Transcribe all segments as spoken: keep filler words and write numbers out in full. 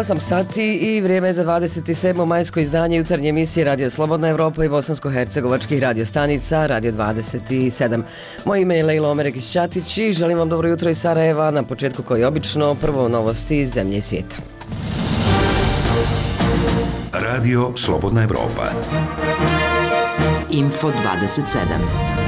osam sati i vrijeme je za dvadeset sedmo majsko izdanje jutarnje emisije Radio Slobodna Evropa i bosansko-hercegovačkih radiostanica Radio dvadeset sedam. Moje ime je Lejla Omeregić-Ćatić i želim vam dobro jutro iz Sarajeva. Na početku, koji obično, prvo novosti iz zemlje i svijeta. Radio Slobodna Evropa. Info dvadeset sedam.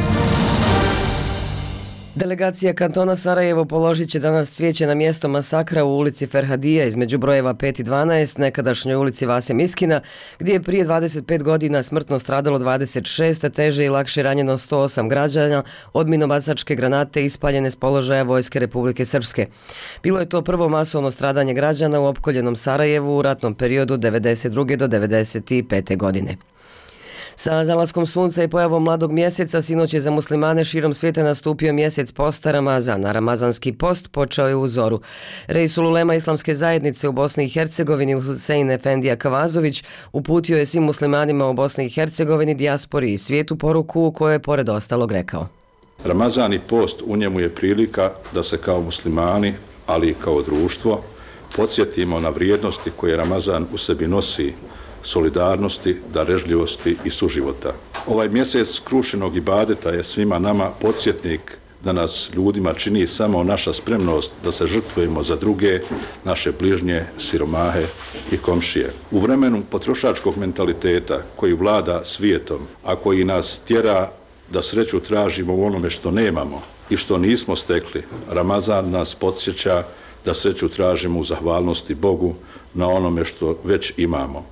Delegacija kantona Sarajevo položit će danas cvijeće na mjesto masakra u ulici Ferhadija između brojeva pet i dvanaest, nekadašnjoj ulici Vase Miskina, gdje je prije dvadeset pet godina smrtno stradalo dvadeset šest, a teže i lakše ranjeno sto osam građana od minobacačke granate ispaljene s položaja Vojske Republike Srpske. Bilo je to prvo masovno stradanje građana u opkoljenom Sarajevu u ratnom periodu devedeset druge do devedeset pete godine. Sa zalaskom sunca i pojavom mladog mjeseca sinoć je za muslimane širom svijeta nastupio mjesec posta Ramazana. Ramazanski post počeo je u zoru. Reisul ulema islamske zajednice u Bosni i Hercegovini Husein Efendija Kavazović uputio je svim muslimanima u Bosni i Hercegovini, dijaspori i svijetu poruku u kojoj je pored ostalog rekao: Ramazan i post, u njemu je prilika da se kao muslimani, ali i kao društvo, podsjetimo na vrijednosti koje Ramazan u sebi nosi: solidarnosti, darežljivosti i suživota. Ovaj mjesec skrušenog ibadeta je svima nama podsjetnik da nas ljudima čini samo naša spremnost da se žrtvujemo za druge, naše bližnje, siromahe i komšije. U vremenu potrošačkog mentaliteta koji vlada svijetom, a koji nas tjera da sreću tražimo u onome što nemamo i što nismo stekli, Ramazan nas podsjeća da sreću tražimo u zahvalnosti Bogu na onome što već imamo.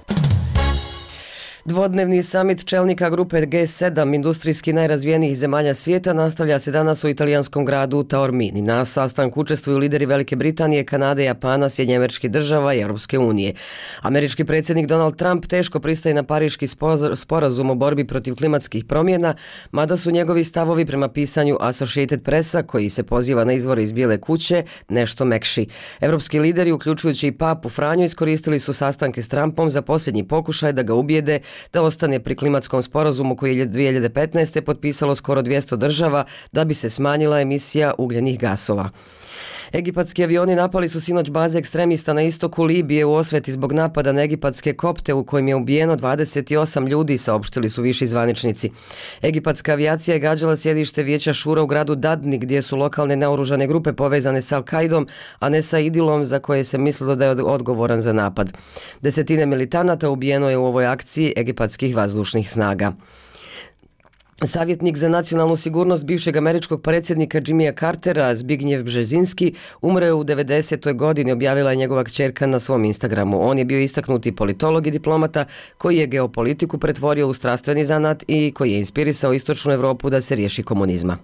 Dvodnevni samit čelnika grupe G sedam industrijski najrazvijenijih zemalja svijeta nastavlja se danas u italijanskom gradu Taormini. Na sastanku učestvuju lideri Velike Britanije, Kanade, Japana, Sjedinjenih Američkih Država i Europske unije. Američki predsjednik Donald Trump teško pristaje na Pariški sporazum o borbi protiv klimatskih promjena, mada su njegovi stavovi prema pisanju Associated Pressa, koji se poziva na izvore iz Bijele kuće, nešto mekši. Europski lideri, uključujući i papu Franju, iskoristili su sastanke s Trumpom za posljednji pokušaj da ga ubijede da ostane pri klimatskom sporazumu koji je dvije hiljade petnaeste. potpisalo skoro dvjesto država da bi se smanjila emisija ugljenih gasova. Egipatski avioni napali su sinoć baze ekstremista na istoku Libije u osveti zbog napada na egipatske kopte u kojim je ubijeno dvadeset osam ljudi, saopštili su viši zvaničnici. Egipatska avijacija je gađala sjedište vijeća Šura u gradu Dadni, gdje su lokalne naoružane grupe povezane sa Al-Kaidom, a ne sa Idilom, za koje se mislilo da je odgovoran za napad. Desetine militanata ubijeno je u ovoj akciji egipatskih vazdušnih snaga. Savjetnik za nacionalnu sigurnost bivšeg američkog predsjednika Jimmya Cartera, Zbigniew Brzezinski, umro je u devedesetoj godini, objavila je njegova kćerka na svom Instagramu. On je bio istaknuti politolog i diplomata koji je geopolitiku pretvorio u strastveni zanat i koji je inspirisao istočnu Evropu da se riješi komunizma.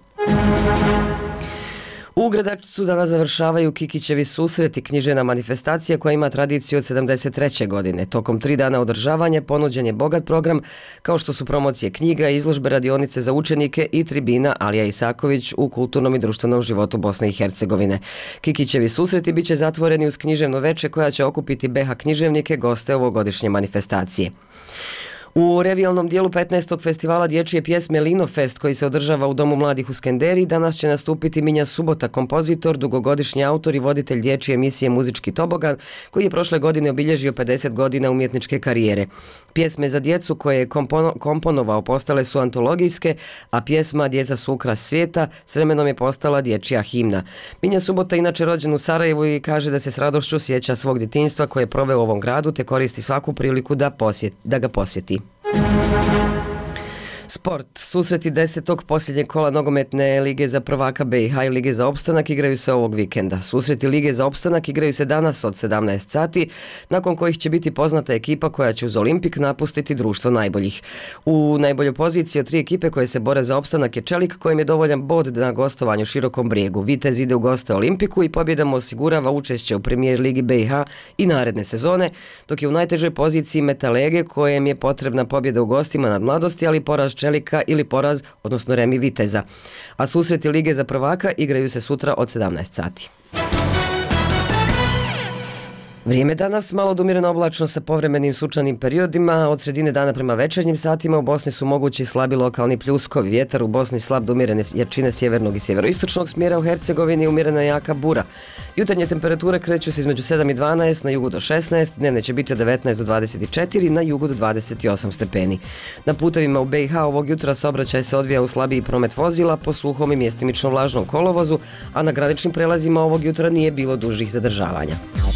U Gradačcu danas završavaju Kikićevi susreti, književna manifestacija koja ima tradiciju od sedamdeset treće godine. Tokom tri dana održavanja ponuđen je bogat program, kao što su promocije knjiga, izložbe, radionice za učenike i tribina Alija Isaković u kulturnom i društvenom životu Bosne i Hercegovine. Kikićevi susreti biće zatvoreni uz književno veče koja će okupiti B H književnike, goste ovogodišnje manifestacije. U revijalnom dijelu petnaestog festivala dječje pjesme Lino Fest, koji se održava u Domu mladih u Skenderi, danas će nastupiti Minja Subota, kompozitor, dugogodišnji autor i voditelj dječje emisije Muzički tobogan, koji je prošle godine obilježio pedeset godina umjetničke karijere. Pjesme za djecu koje je kompono, komponovao postale su antologijske, a pjesma Djeca su ukras svijeta s vremenom je postala dječja himna. Minja Subota inače rođen u Sarajevu i kaže da se s radošću sjeća svog djetinjstva koje je proveo u ovom gradu te koristi svaku priliku da, posjet, da ga posjeti. Sport. Susreti desetog posljednjeg kola nogometne lige za prvaka B i H i lige za opstanak igraju se ovog vikenda. Susreti lige za opstanak igraju se danas od sedamnaest sati, nakon kojih će biti poznata ekipa koja će uz Olimpik napustiti društvo najboljih. U najboljoj poziciji od tri ekipe koje se bore za opstanak je Čelik, kojem je dovoljan bod na gostovanju Širokom Brijegu. Vitez ide u goste Olimpiku i pobjedama osigurava učešće u premijer ligi B i H i naredne sezone, dok je u najtežoj poziciji Metalege, kojem je potrebna pobjeda u gostima nad Mladosti, ali poraz Čelika ili poraz, odnosno remi Viteza. A susreti lige za prvaka igraju se sutra od sedamnaest sati. Vrijeme danas malo odumjereno oblačno sa povremenim sunčanim periodima. Od sredine dana prema večernjim satima u Bosni su mogući slabi lokalni pljuskovi. Vjetar u Bosni slab do umjerene jačine sjevernog i sjeveroistočnog smjera, u Hercegovini umjerena jaka bura. Jutarnje temperature kreću se između sedam i dvanaest, na jugu do šesnaest, dnevne će biti od devetnaest do dvadeset četiri, na jugu do dvadeset osam stepeni. Na putevima u B i H ovog jutra saobraćaj se odvija u slabiji promet vozila po suhom i mjestimično vlažnom kolovozu, a na graničnim prelazima ovog jutra nije bilo dužih zadržavanja.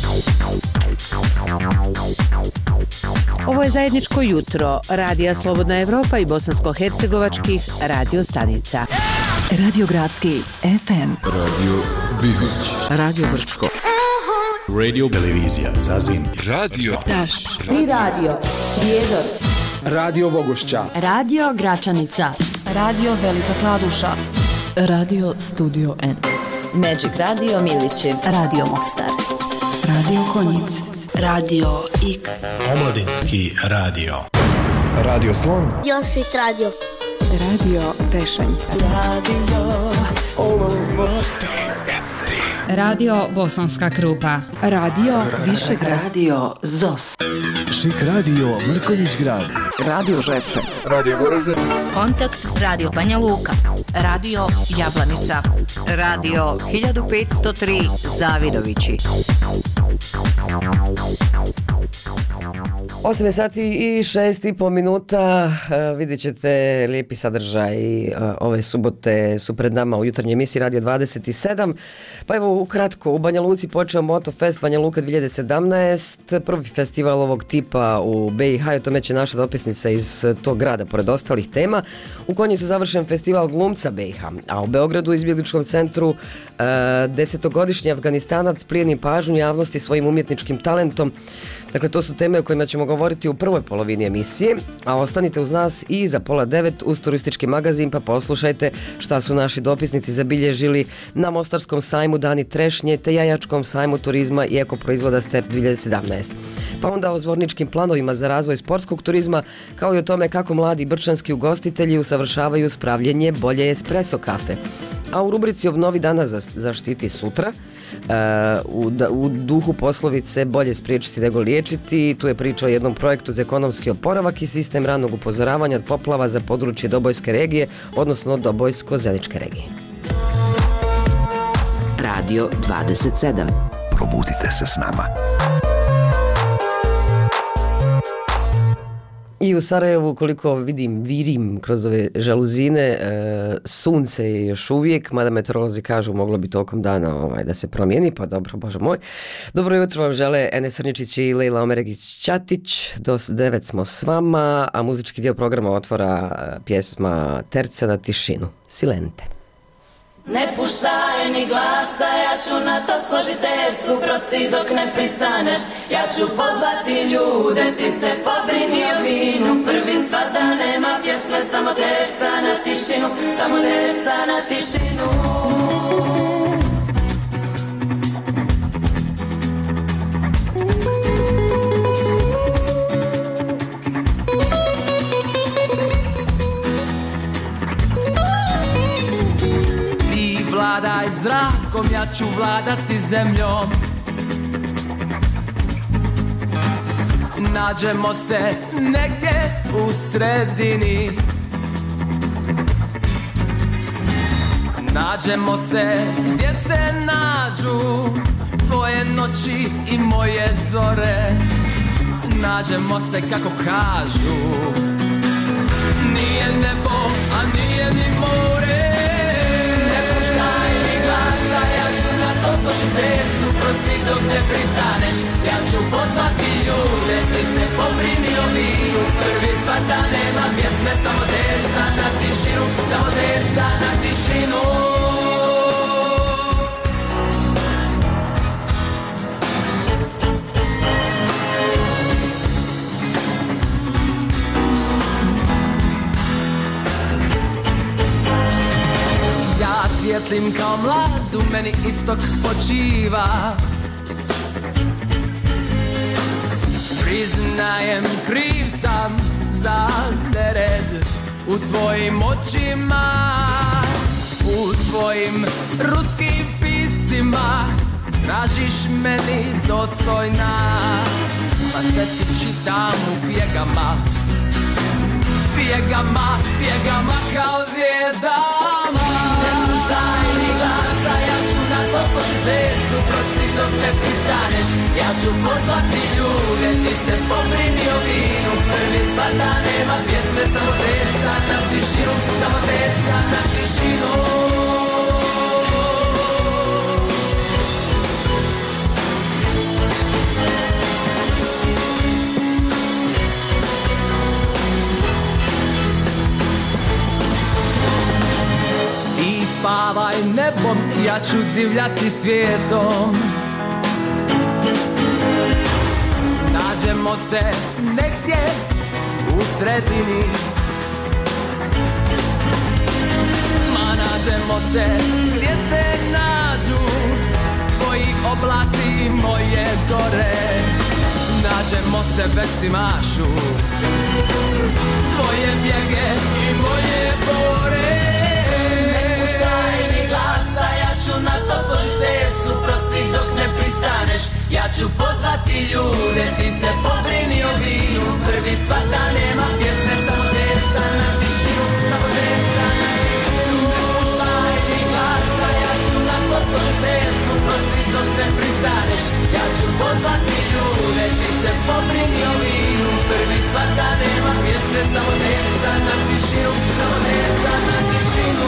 Ovo je zajedničko jutro Radija Slobodna Evropa i bosansko-hercegovačkih radio stanica. Radio Gradski F M, Radio Bihoć, Radio Brčko, Radio Televizija Zazin, Radio Taš, Tri radio Prijedor, Radio Vogošća, Radio Gračanica, Radio Velika Kladuša, Radio Studio N, Magic Radio Milići, Radio Mostar, Radio Konjic, Radio X, Omladinski radio, Radio Slon, Josit Radio, Radio Tešanj, Radio Olovo, Radio Bosanska Krupa, Radio Višegrad, Radio Zos, Šik radio Mrkonjić Grad, Radio Žepče, Radio Goražde, Kontakt Radio Banja Luka, Radio Jablanica, Radio hiljadu petsto tri Zavidovići. osam sati i šest i po minuta, e, vidjet ćete lijepi sadržaj e, ove subote su pred nama u jutarnjoj emisiji Radio dvadeset sedam. Pa evo ukratko, u Banja Luci počeo Motofest Banja Luka dvije hiljade sedamnaest, prvi festival ovog tipa u B i H, o tome će naša dopisnica iz tog grada pored ostalih tema. U Konjicu završen festival glumca B i H, a u Beogradu u izbjegličkom centru e, desetogodišnji Afganistanac plijeni pažnju javnosti svojim umjetničkim talentom. Dakle, to su teme o kojima ćemo govoriti u prvoj polovini emisije, a ostanite uz nas i za pola devet uz turistički magazin, pa poslušajte šta su naši dopisnici zabilježili na Mostarskom sajmu Dani trešnje te Jajačkom sajmu turizma i ekoproizvoda Step dvije hiljade sedamnaest. Pa onda o zvorničkim planovima za razvoj sportskog turizma, kao i o tome kako mladi brčanski ugostitelji usavršavaju spravljenje bolje espresso kafe. A u rubrici Obnovi danas zaštiti sutra, Uh, u, da, u duhu poslovice bolje spriječiti nego liječiti, tu je priča o jednom projektu za ekonomski oporavak i sistem ranog upozoravanja od poplava za područje Dobojske regije, odnosno Dobojsko-Zeničke regije. Radio dvadeset sedam. Probudite se s nama. I u Sarajevu, koliko vidim, virim kroz ove žaluzine, e, sunce je još uvijek, mada meteorolozi kažu moglo bi tokom dana ovaj, da se promijeni, pa dobro, bože moj. Dobro jutro vam žele Enes Srničić i Lejla Omeregić-Ćatić, do devet smo s vama, a muzički dio programa otvora pjesma Terca na tišinu, Silente. Ne puštaj ni glasa, ja ću na to složit tercu, prosti dok ne pristaneš. Ja ću pozvati ljude, ti se pobrini o vinu. Prvi svada nema pjesme, samo terca na tišinu, samo terca na tišinu. Vladaj zrakom, ja ću vladati zemljom. Nađemo se negdje u sredini. Nađemo se gdje se nađu tvoje noći i moje zore. Nađemo se kako kažu. Nije nebo, a nije ni more. Složi tercu, prosi dok ne pristaneš. Ja ću pozvati ljude, ti se pobrini o vinu. Prvi svata nema pjesme, samo terca na tišinu, samo terca na tišinu. Svjetlim kao mlad, u meni istok počiva. Priznajem, kriv sam za nered u tvojim očima, u tvojim ruskim pisima. tražiš meni dostojna, pa sve ti čitam u pjegama, pjegama, pjegama kao zvijezdama. Nemaš daj ni glasa, ja ću na to složit vecu, prosi dok ne pristaneš, ja ću pozvati ljude, ti se pobrini o vinu, prvi svata nema pjesme, samo teca na tišinu, samo teca na tišinu. Spavaj nebom, ja ću divljati svijetom. Nađemo se negdje u sredini, ma nađemo se gdje se nađu tvoji oblaci i moje gore. Nađemo se već si mašu tvoje bjege i moje bore. Daj ni glasa, ja ću na to složit tecu, prosi dok ne pristaneš, ja ću pozvati ljude, ti se pobrini o vinu, prvi svata nema pjesme, samo teca na tišinu, samo teca na tišinu. Daj ni glasa, ja ću na to složit tecu, prosi dok ne pristaneš, ja ću pozvati ljude, ti se pobrini o vinu, prvi svata nema pjesme, samo teca na tišinu, samo teca na tišinu.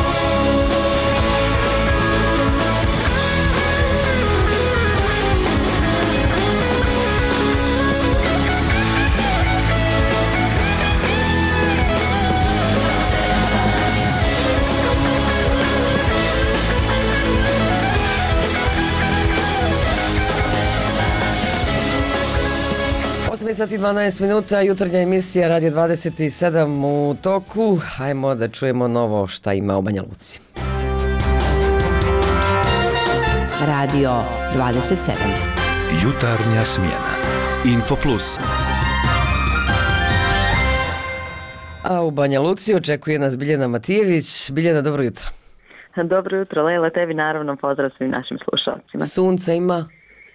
osam sati i dvanaest minuta, jutarnja emisija Radio dvadeset sedam u toku. Hajmo da čujemo novo šta ima u Banja Luci. Radio dvadeset sedam. Jutarnja smjena. Info Plus. A u Banja Luci očekuje nas Biljana Matijević. Biljana, dobro jutro. Dobro jutro, Lejla, tebi naravno, pozdrav svim našim slušalcima. Sunce ima?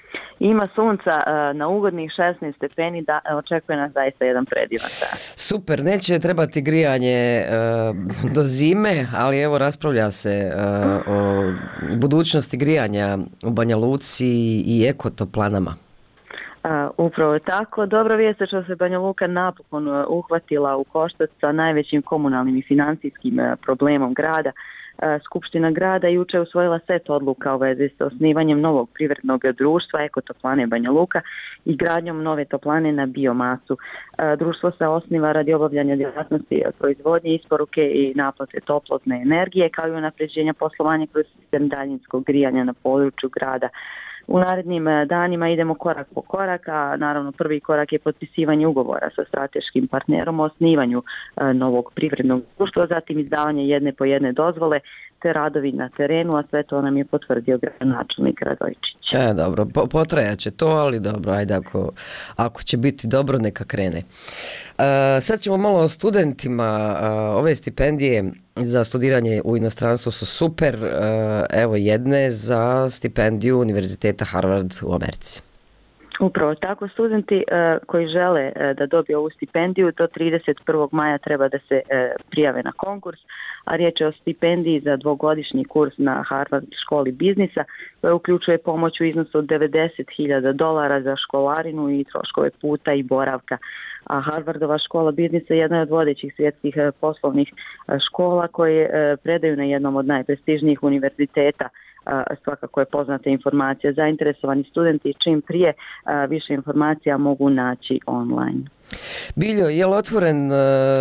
Ima sunca na ugodnih šesnaest stepeni, da očekuje nas zaista jedan predivan dan. Super, neće trebati grijanje uh, do zime, ali evo raspravlja se uh, o budućnosti grijanja u Banja Luci i ekotoplanama. Uh, upravo je tako. Dobra vijest je što se Banja Luka napokon uh, uhvatila u koštac sa najvećim komunalnim i financijskim uh, problemom grada. Skupština grada jučer je usvojila set odluka u vezi sa osnivanjem novog privrednog društva Ekotoplane Banja Luka i gradnjom nove toplane na biomasu. Društvo se osniva radi obavljanja djelatnosti proizvodnje, isporuke i naplate toplotne energije, kao i unapređenja poslovanja kroz sistem daljinskog grijanja na području grada. U narednim danima idemo korak po korak, a naravno prvi korak je potpisivanje ugovora sa strateškim partnerom o osnivanju novog privrednog društva, zatim izdavanje jedne po jedne dozvole te radovi na terenu, a sve to nam je potvrdio gradonačelnik Radojčić. E, dobro, po, potrajat će to, ali dobro, ajde ako, ako će biti dobro, neka krene. E, sad ćemo malo o studentima. E, ove stipendije za studiranje u inostranstvu su super. E, evo jedne za stipendiju Univerziteta Harvard u Americi. Upravo tako, studenti uh, koji žele uh, da dobiju ovu stipendiju do trideset prvog maja treba da se uh, prijave na konkurs, a riječ je o stipendiji za dvogodišnji kurs na Harvard školi biznisa koja uključuje pomoć u iznosu od devedeset hiljada dolara za školarinu i troškove puta i boravka. A Harvardova škola biznisa je jedna od vodećih svjetskih uh, poslovnih uh, škola koje uh, predaju na jednom od najprestižnijih univerziteta. Uh, svakako je poznata informacija. Zainteresovani studenti čim prije uh, više informacija mogu naći online. Biljo, je li otvoren uh,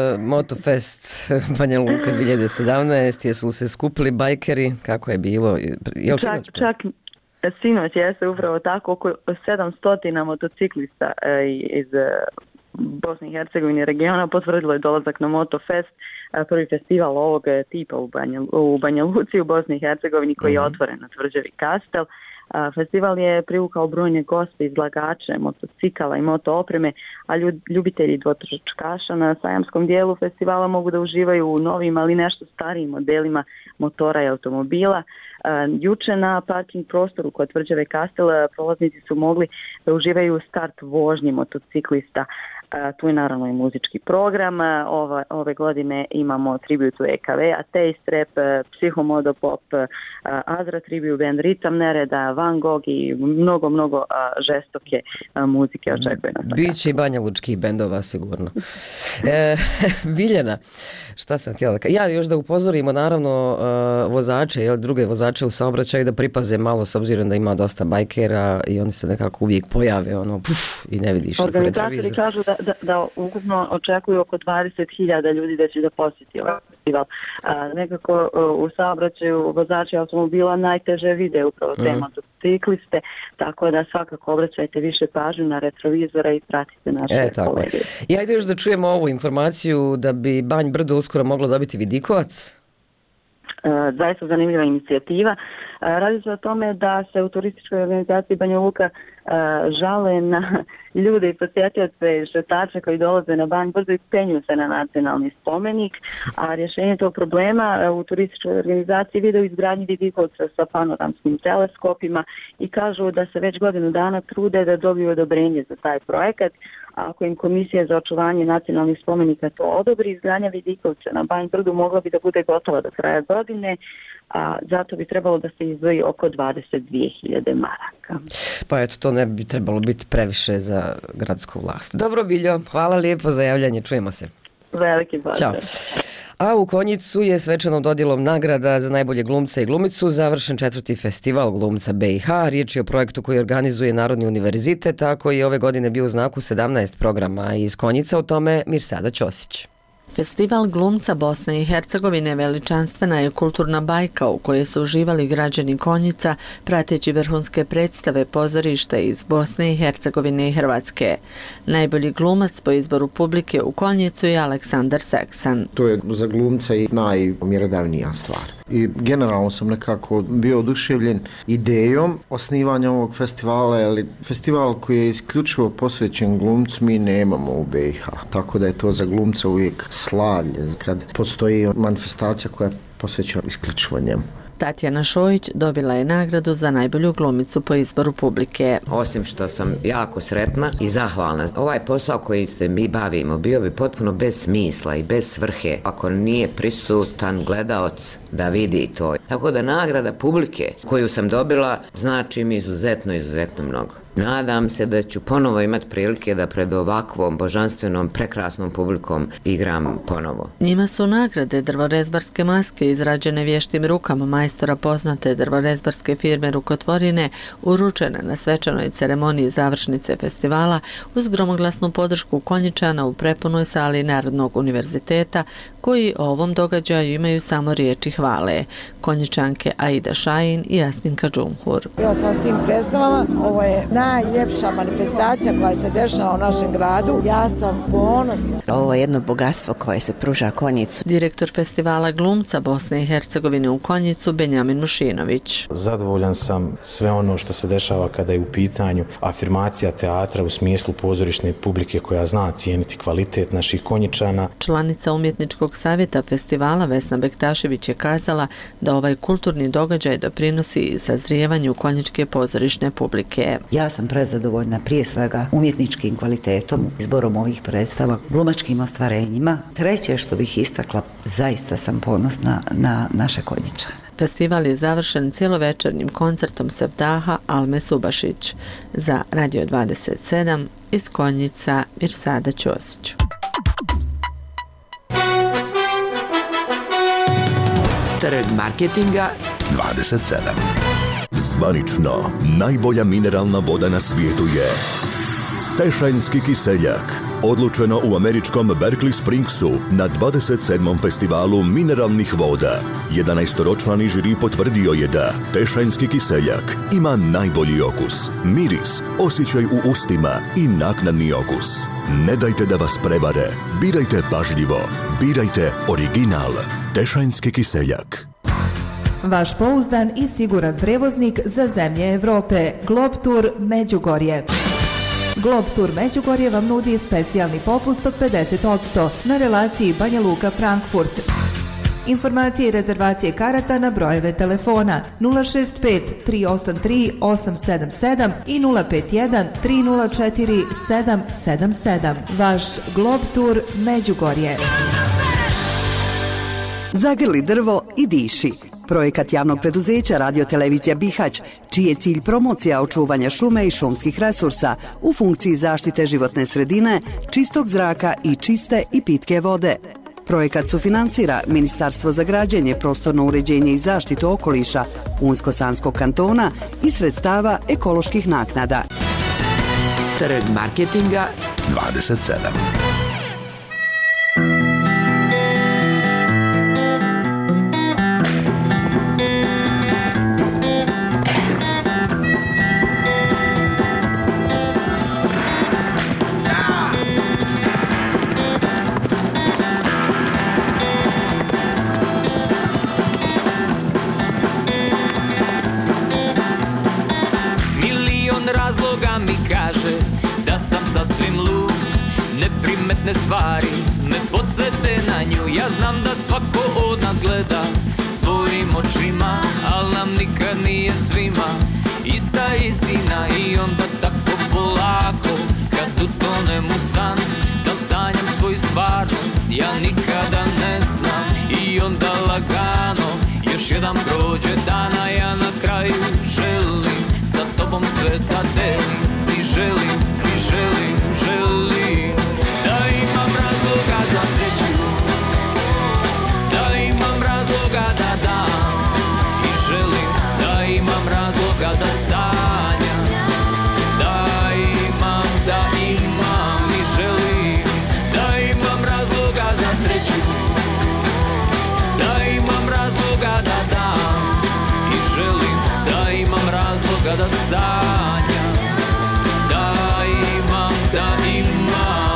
Motofest Banja Luka dvije tisuće sedamnaest? Jesu se skupili bajkeri? Kako je bilo? Je li čak, čak sinoć jeste upravo tako, oko sedamsto motociklista uh, iz uh, Bosne i Hercegovine regiona potvrdilo je dolazak na Motofest, prvi festival ovog tipa u Banja, u Banja Luci u Bosni i Hercegovini koji je otvoren na tvrđavi Kastel. Festival je privukao brojne goste, izlagače, motocikala i moto opreme, a ljubitelji dvotočkaša na sajamskom dijelu festivala mogu da uživaju u novim, ali nešto starijim modelima motora i automobila. Juče na parking prostoru kod tvrđave Kastel prolaznici su mogli da uživaju u start vožnji motociklista. Tu je naravno i muzički program. Ove, ove godine imamo tributu E K V, Ateist Rap, Psihomodo Pop, Azra Tribute Band, Ritam Nereda, Van Gogh i mnogo, mnogo žestoke muzike očekuje nas. Biće i Banja Lučkih bendova sigurno. E, Biljana, šta sam htjela da kažem? Ja još da upozorimo naravno vozače, jel, druge vozače u saobraćaju da pripaze malo s obzirom da ima dosta bajkera i oni se nekako uvijek pojave ono, puf, i ne vidiš. Organizatori kažu da Da, da ukupno očekuju oko dvadeset hiljada ljudi da će da posjeti ovaj festival. A, nekako u saobraćaju vozači automobila najteže vide upravo te mm. motocikliste, tako da svakako obraćajte više pažnju na retrovizora i pratite naše e, kolege. I ajde još da čujemo ovu informaciju da bi Banj Brdo uskoro moglo dobiti vidikovac. E, zaista zanimljiva inicijativa. E, radi se o tome da se u turističkoj organizaciji Banja Luka e, žale na ljude i posjetioce i šetače koji dolaze na Banj Brdo i penju se na nacionalni spomenik, a rješenje tog problema u turističkoj organizaciji vide u izgradnji vidikovca sa panoramskim teleskopima i kažu da se već godinu dana trude da dobiju odobrenje za taj projekat. Ako im Komisija za očuvanje nacionalnih spomenika to odobri, izgradnja vidikovca na Banj Brdu mogla bi da bude gotova do kraja godine, a zato bi trebalo da se izdvoji oko dvadeset dvije hiljade maraka. Pa eto, to ne bi trebalo biti previše za gradsku vlast. Dobro, Biljo, hvala lijepo za javljanje, čujemo se. Veliki pozdrav. Ćao. A u Konjicu je svečanom dodjelom nagrada za najbolje glumca i glumicu završen četvrti festival glumca B i H. Riječ je o projektu koji organizuje Narodni univerzitet, tako i ove godine bio u znaku sedamnaest programa iz Konjica, o tome Mirsada Ćosić. Festival glumca Bosne i Hercegovine veličanstvena je kulturna bajka u kojoj su uživali građani Konjica prateći vrhunske predstave pozorišta iz Bosne i Hercegovine i Hrvatske. Najbolji glumac po izboru publike u Konjicu je Aleksandar Seksan. To je za glumca i najmjerodavnija stvar. I generalno sam nekako bio oduševljen idejom osnivanja ovog festivala, ali festival koji je isključivo posvećen glumcu mi nemamo u B i H. Tako da je to za glumca uvijek slavlje kad postoji manifestacija koja je posvećena isključivo njemu. Tatjana Šojić dobila je nagradu za najbolju glumicu po izboru publike. Osim što sam jako sretna i zahvalna, ovaj posao koji se mi bavimo bio bi potpuno bez smisla i bez svrhe ako nije prisutan gledaoc da vidi to. Tako da nagrada publike koju sam dobila znači mi izuzetno, izuzetno mnogo. Nadam se da ću ponovo imati prilike da pred ovakvom božanstvenom, prekrasnom publikom igram ponovo. Njima su nagrade drvorezbarske maske izrađene vještim rukama majstora poznate drvorezbarske firme Rukotvorine uručene na svečanoj ceremoniji završnice festivala uz gromoglasnu podršku Konjičana u prepunoj sali Narodnog univerziteta koji o ovom događaju imaju samo riječi hvale. Konjičanke Aida Šajin i Jasminka Džumhur. Bila sam svim predstavama, ovo je najljepša manifestacija koja se dešava u našem gradu. Ja sam ponosna. Ovo je jedno bogatstvo koje se pruža Konjicu. Direktor festivala glumca Bosne i Hercegovine u Konjicu Benjamin Mušinović. Zadovoljan sam sve ono što se dešava kada je u pitanju afirmacija teatra u smislu pozorišne publike koja zna cijeniti kvalitet naših Konjičana. Članica umjetničkog savjeta festivala Vesna Bektašević je kazala da ovaj kulturni događaj doprinosi sazrijevanju konjičke pozorišne publike. Ja sam prezadovoljna prije svega umjetničkim kvalitetom, izborom ovih predstava, glumačkim ostvarenjima. Treće što bih istakla, zaista sam ponosna na naše Konjičane. Festival je završen cijelovečernjim koncertom Sevdaha Alme Subašić. Za Radio dvadeset sedam iz Konjica Mirsada Ćosić. Trg marketinga dvadeset sedam. Zvanično, najbolja mineralna voda na svijetu je Tešajnski kiseljak. Odlučeno u američkom Berkeley Springsu na dvadeset sedmom festivalu mineralnih voda. jedanaestoročlani žiri potvrdio je da Tešajnski kiseljak ima najbolji okus, miris, osjećaj u ustima i naknadni okus. Ne dajte da vas prevare, birajte pažljivo, birajte original. Tešajnski kiseljak. Vaš pouzdan i siguran prevoznik za zemlje Evrope. Globtour Međugorje. Globtour Međugorje vam nudi specijalni popust od pedeset posto na relaciji Banja Luka-Frankfurt. Informacije i rezervacije karata na brojeve telefona nula šest pet tri osam tri osam sedam sedam i nula pet jedan tri nula četiri sedam sedam sedam. Vaš Globtour Međugorje. Zagrli drvo i diši. Projekat javnog preduzeća Radio Televizija Bihać, čiji je cilj promocija očuvanja šume i šumskih resursa u funkciji zaštite životne sredine, čistog zraka i čiste i pitke vode. Projekat sufinansira Ministarstvo za građenje, prostorno uređenje i zaštitu okoliša Unsko-Sanskog kantona i sredstava ekoloških naknada. Trg marketinga dvadeset sedam. Sasvim lud, neprimetne stvari me podsjete na nju. Ja znam da svako od nas gleda svojim očima, al nam nikad nije svima ista istina. I onda tako polako, kad utonem u san, da sanjam svoju stvarnost, ja nikada ne znam. I onda lagano, još jedan prođe dana, ja na kraju želim sa tobom sve da delim. I želim, i želim, želim da imam razloga za sreću, da imam razloga da dam. I želim da imam razloga da sanjam, da imam, da imam. I želim da imam razloga za sreću, da imam razloga da dam. I želim da imam razloga da sanjam, da imam, da imam.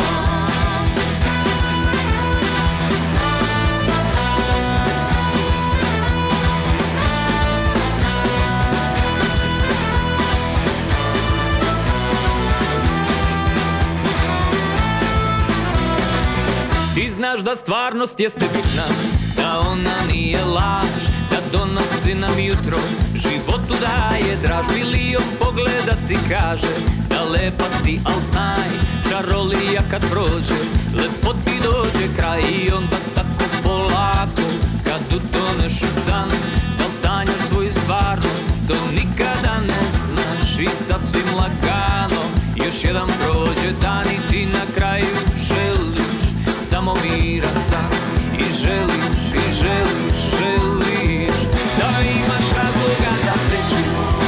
Ti znaš da stvarnost jeste bitna, da ona nije laž, da donosi nam jutro, životu daje draž. Milion pogleda ti kaže da lepa si, al znaj, čarolija kad prođe, lepo ti dođe kraj. I onda tako polako, kad utoneš u san, da li sanjaš svoju stvarnost, to nikada ne znaš. I sasvim lagano, još jedan prođe dan i ti na kraju želiš samo miran san. I želiš, i želiš, želiš da imaš razloga za sreću,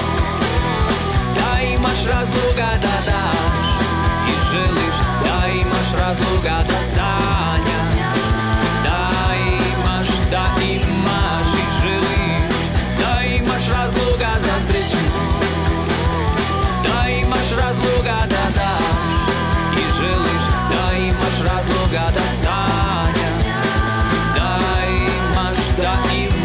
da imaš razloga da daš. I želiš da imaš razloga da sanjaš, da imaš, da imaš. I želiš da imaš razloga za sreću, da imaš razloga da daš. I želiš da imaš razloga da sanjaš, da imaš, da imaš.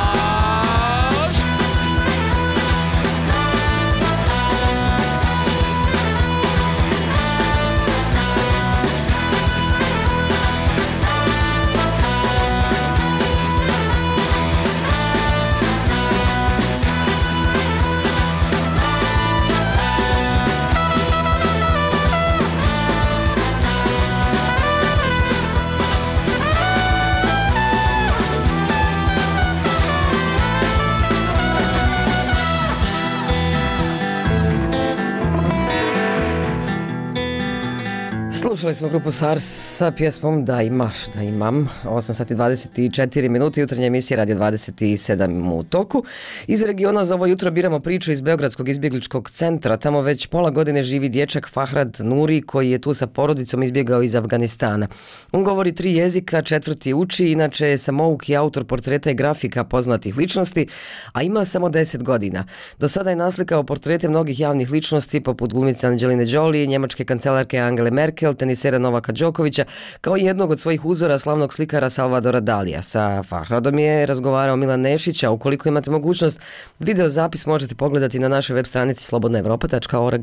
Slušali smo grupu SARS sa pjesmom Da imaš, da imam. osam sati dvadeset četiri minuti, jutarnja emisija Radio dvadeset sedam u toku. Iz regiona za ovo jutro biramo priču iz Beogradskog izbjegličkog centra. Tamo već pola godine živi dječak Fahrad Nuri, koji je tu sa porodicom izbjegao iz Afganistana. On govori tri jezika, četvrti uči, inače je samouk i autor portreta i grafika poznatih ličnosti, a ima samo deset godina. Do sada je naslikao portrete mnogih javnih ličnosti, poput glumice Angeline Jolie, njemačke kancelarke Angele Merkel, te tenisera Novaka Đokovića, kao i jednog od svojih uzora slavnog slikara Salvadora Dalija. Sa Fahradom je razgovarao Milan Nešić, a ukoliko imate mogućnost, video zapis možete pogledati na našoj web stranici slobodna evropa tačka org.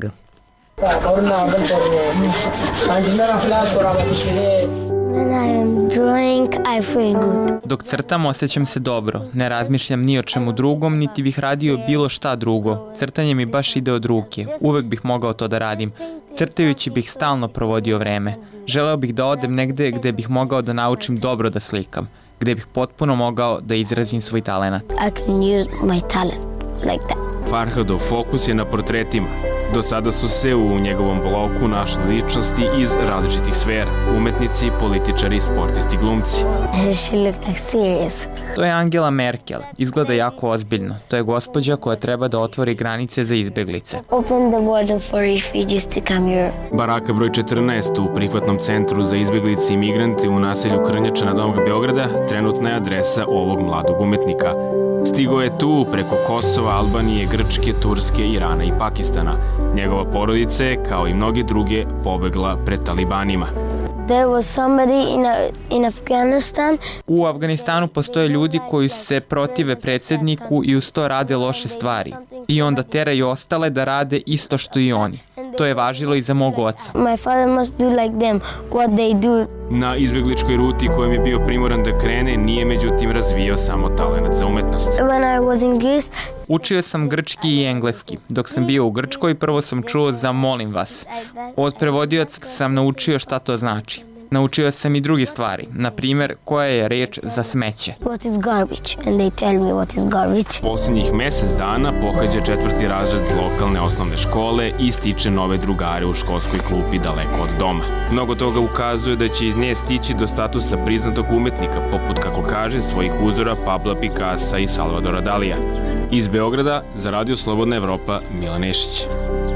When I am drawing, I feel good. Dok crtam, osjećam se dobro. Ne razmišljam ni o čemu drugom, niti bih radio bilo šta drugo. Crtanje mi baš ide od ruke. Uvek bih mogao to da radim. Crtajući bih stalno provodio vreme. Želeo bih da odem negde gde bih mogao da naučim dobro da slikam. Gde bih potpuno mogao da izrazim svoj talenat. I can use my talent like that. Farhadov fokus je na portretima. Do sada su se u njegovom bloku našli ličnosti iz različitih sfera. Umetnici, političari, sportisti, glumci. She look like serious. To je Angela Merkel. Izgleda jako ozbiljno. To je gospođa koja treba da otvori granice za izbeglice. Open the border for refugees to come here. Baraka broj četrnaest u prihvatnom centru za izbeglice i migrante u naselju Krnjača na Novog Beograda trenutna je adresa ovog mladog umetnika. Stigo je tu preko Kosova, Albanije, Grčke, Turske, Irana i Pakistana. Njegova porodica je, kao i mnoge druge, pobegla pred talibanima. There was somebody in, a, in Afghanistan. U Afganistanu postoje ljudi koji se protive predsjedniku i uz to rade loše stvari. I onda teraju ostale da rade isto što i oni. To je važilo i za mog oca. My father must do like them, what they do. Na izbegličkoj ruti kojom je bio primoran da krene, nije međutim razvijao samo talenat za umetnost. When I was in Greece, učio sam grčki i engleski. Dok sam bio u Grčkoj, prvo sam čuo za molim vas. Od prevodioca sam naučio šta to znači. Naučio sam i druge stvari, na primjer koja je reč za smeće. What is garbage? And they tell me what is garbage. Posljednjih mjesec dana pohađa četvrti razred lokalne osnovne škole i stiče nove drugare u školskoj klupi daleko od doma. Mnogo toga ukazuje da će iz nje stići do statusa priznatog umetnika, poput, kako kaže, svojih uzora Pabla Picassa i Salvadora Dalija. Iz Beograda za Radio Slobodna Evropa, Milan Nešić.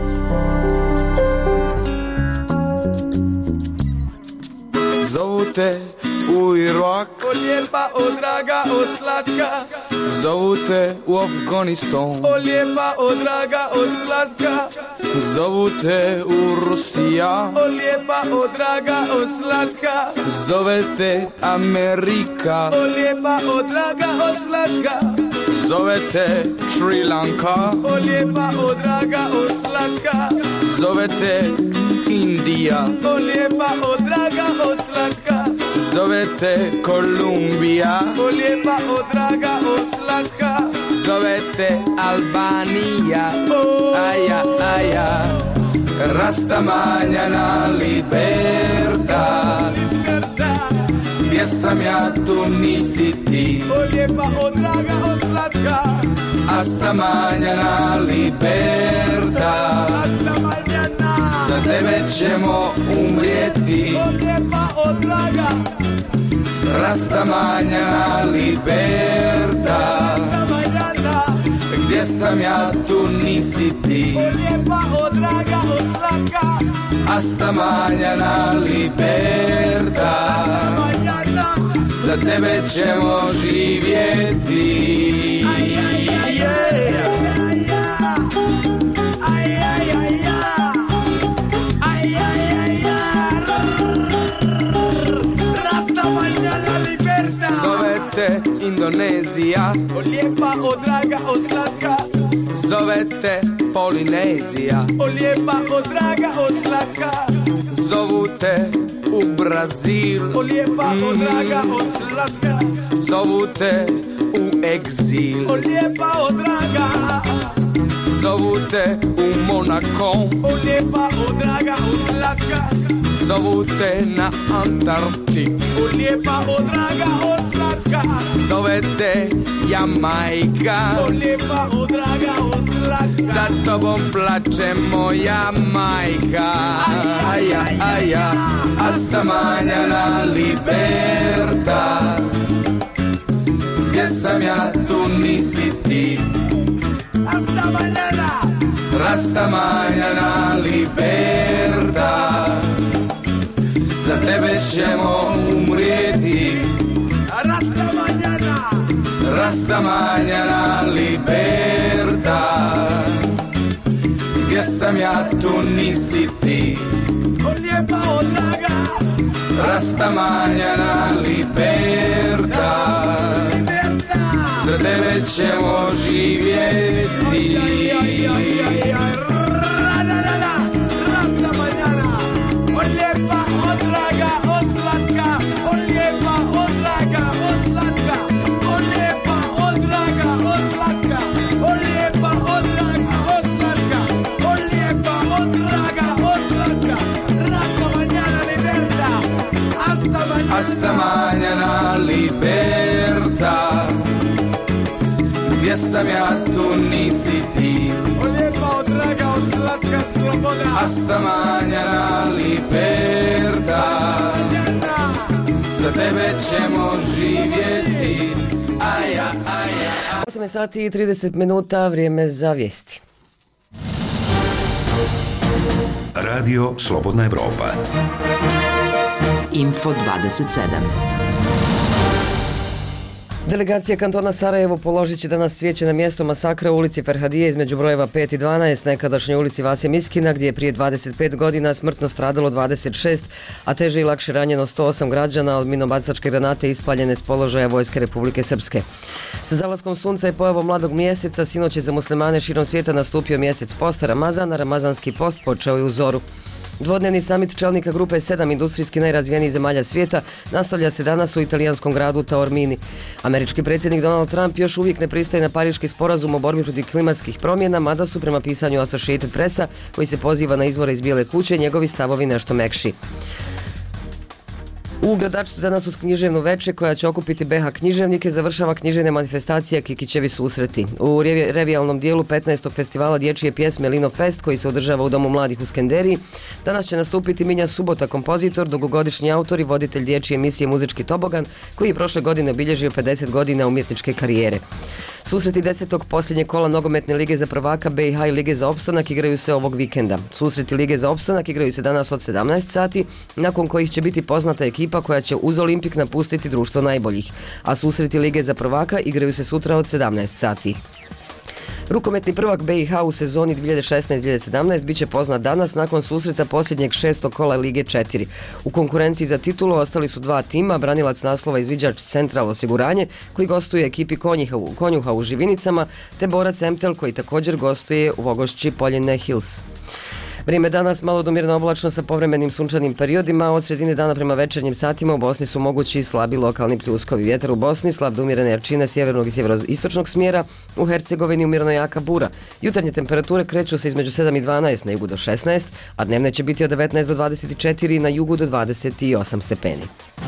Zovu te u Irak, o lijepa, o draga, o slatka. Zovu te u Afganistan, o lijepa, o draga, o slatka. Zovu te u Rusija, o lijepa, o draga, o slatka. Zove te Amerika, o lijepa, o draga, o slatka. Zove te Sri Lanka, o lijepa, o draga, o slatka. Zove te Indija, o lijepa, o draga, o slatka. Zove te Kolumbija, o lijepa, o draga, o slatka. Zove te Albanija, o aja, aja. Rastamanjana libertad. Gdje sam ja, tu nisi ti, o lijepa, o draga, o slatka. Rastamanjana libertad. Za tebe ćemo umrijeti, o lijepa, o draga. Rastamanjana libertad. Gdje sam ja, tu nisi ti, o lijepa, o draga, o slatka. Rastamanjana libertad. Za tebe ćemo živjeti. Zovete Indonezija, o lijepa, o draga, o slatka. Zovete Polinezija, o lijepa, o draga, o slatka. Zovu te u Brazil, o lijepa, o draga, o slatka. Zovu te u egzil, o lijepa, o draga. Zovu te u Monako, o lijepa, o draga, o slatka. Zovu te na Antarktik, o lijepa, o draga, o slatka. Zove te Jamajka, o lijepa, o draga, o slatka. Za tobom plače moja majka. Aj, aj, aj, aj, Rastamanjana libertad. Gdje sam ja, tu nisi ti. Rastamanjana, Rastamanjana libertad. Za tebe ćemo umrijeti. Rastamanjana, Rastamanjana libertad. Gdje sam ja, tu nisi ti, o lijepa, o draga, Rastamanjana libertà, za tebe ćemo živjeti. Rastamanjana, o lijepa, o draga, o slatka, o lijepa, o draga, o slatka, o lijepa, o draga, o slatka, o lijepa, o draga, o slatka, o lijepa, o draga, o slatka. Rastamanjana libertà, Astamanjana libertà, gdje sam ja tu nisi ti. O lijepa, o draga, o slatka, sloboda. Astamanjana libertà, za tebe ćemo živjeti. Aja, aja. osam sati i trideset minuta, vrijeme za vijesti. Radio Slobodna Evropa. Info dvadeset sedam. Delegacija kantona Sarajevo položit će danas cvijeće na mjesto masakra u ulici Ferhadije između brojeva pet i dvanaest, nekadašnjoj ulici Vase Miskina, gdje je prije dvadeset pet godina smrtno stradalo dvadeset šest, a teže i lakše ranjeno sto osam građana od minobacačke granate ispaljene s položaja Vojske Republike Srpske. Sa zalaskom sunca i pojavom mladog mjeseca sinoć je za muslimane širom svijeta nastupio mjesec posta Ramazana, ramazanski post počeo je u zoru. Dvodnevni samit čelnika grupe sedam industrijski najrazvijenijih zemalja svijeta nastavlja se danas u italijanskom gradu Taormini. Američki predsjednik Donald Trump još uvijek ne pristaje na Pariški sporazum o borbi protiv klimatskih promjena, mada su prema pisanju Associated Pressa, koji se poziva na izvore iz Bijele kuće, njegovi stavovi nešto mekši. U Gradačcu danas uz književnu veče koja će okupiti B H književnike završava književne manifestacija Kikićevi susreti. U revijalnom dijelu petnaestog festivala dječje pjesme Lino Fest koji se održava u Domu mladih u Skenderiji danas će nastupiti Minja Subota, kompozitor, dugogodišnji autor i voditelj dječje emisije Muzički tobogan koji je prošle godine obilježio pedeset godina umjetničke karijere. Susreti desetog posljednjeg kola nogometne lige za prvaka B i H i lige za opstanak igraju se ovog vikenda. Susreti lige za opstanak igraju se danas od sedamnaest sati, nakon kojih će biti poznata ekipa koja će uz Olimpik napustiti društvo najboljih, a susreti lige za prvaka igraju se sutra od sedamnaest sati. Rukometni prvak B i H u sezoni dvije tisuće šesnaest dvije tisuće sedamnaest bit će poznat danas nakon susreta posljednjeg šestog kola Lige četiri. U konkurenciji za titulu ostali su dva tima, branilac naslova izviđač Central osiguranje koji gostuje ekipi Konjuha, Konjuha u Živinicama, te borac Emtel koji također gostuje u Vogošći Poljine Hills. Vrijeme danas malo do mirno oblačno sa povremenim sunčanim periodima, od sredine dana prema večernjim satima u Bosni su mogući slabi lokalni pljuskovi. Vjetar u Bosni slab do umjerene jačine sjevernog i sjeveroistočnog smjera, u Hercegovini umjereno jaka bura. Jutarnje temperature kreću se između sedam i dvanaest, na jugu do šesnaest, a dnevne će biti od devetnaest do dvadeset četiri, na jugu do dvadeset osam stepeni.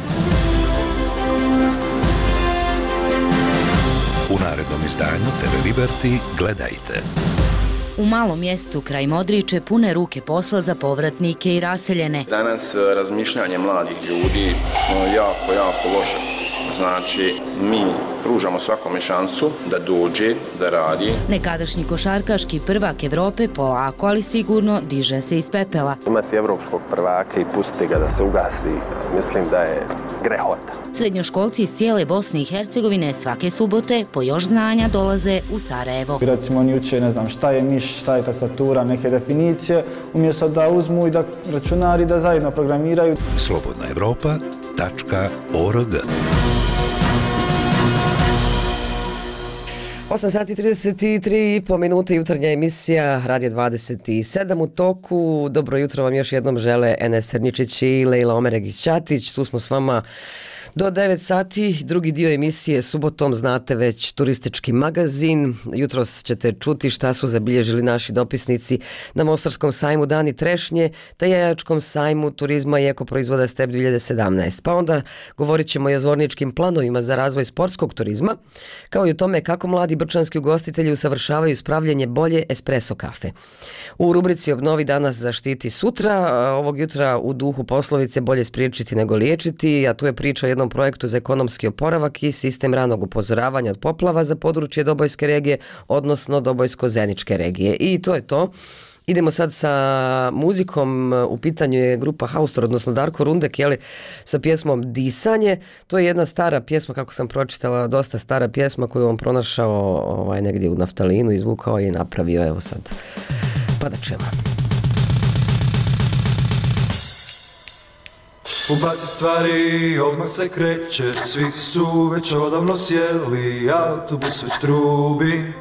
U narednom izdanju T V Liberty gledajte. U malom mjestu kraj Modriče pune ruke posla za povratnike i raseljene. Danas razmišljanje mladih ljudi jako, jako loše. Znači, mi pružamo svakome šansu da dođe, da radi. Nekadašnji košarkaški prvak Evrope polako, ali sigurno diže se iz pepela. Imati evropskog prvaka i pustiti ga da se ugasi, mislim da je grehota. Srednjoškolci iz cijele Bosne i Hercegovine svake subote po još znanja dolaze u Sarajevo. Recimo oni uče, ne znam, šta je miš, šta je tastatura, neke definicije, umjesto da uzmu i da računari da zajedno programiraju. slobodna evropa tačka org. osam sati trideset tri i po minute, jutarnja emisija Radio dvadeset sedam u toku. Dobro jutro vam još jednom žele Enes Srničić i Lejla Omeregić-Ćatić. Tu smo s vama do devet sati, drugi dio emisije subotom, znate već, turistički magazin. Jutros ćete čuti šta su zabilježili naši dopisnici na Mostarskom sajmu Dani trešnje, te Jajačkom sajmu turizma i ekoproizvoda Step dvije tisuće sedamnaest. Pa onda govorit ćemo i o zvorničkim planovima za razvoj sportskog turizma, kao i o tome kako mladi brčanski ugostitelji usavršavaju spravljanje bolje espresso kafe. U rubrici Obnovi danas zaštiti sutra, ovog jutra u duhu poslovice bolje spriječiti nego liječiti, a tu je priča o jednom projektu za ekonomski oporavak i sistem ranog upozoravanja od poplava za područje Dobojske regije, odnosno Dobojsko-Zeničke regije. I to je to. Idemo sad sa muzikom, u pitanju je grupa Haustor, odnosno Darko Rundek, jeli, sa pjesmom Disanje. To je jedna stara pjesma, kako sam pročitala, dosta stara pjesma koju on pronašao ovaj, negdje u naftalinu, izvukao i napravio, evo sad, pa da ćemo. Ubaci stvari, odmah se kreće, svi su već odavno sjeli, autobus već trubi.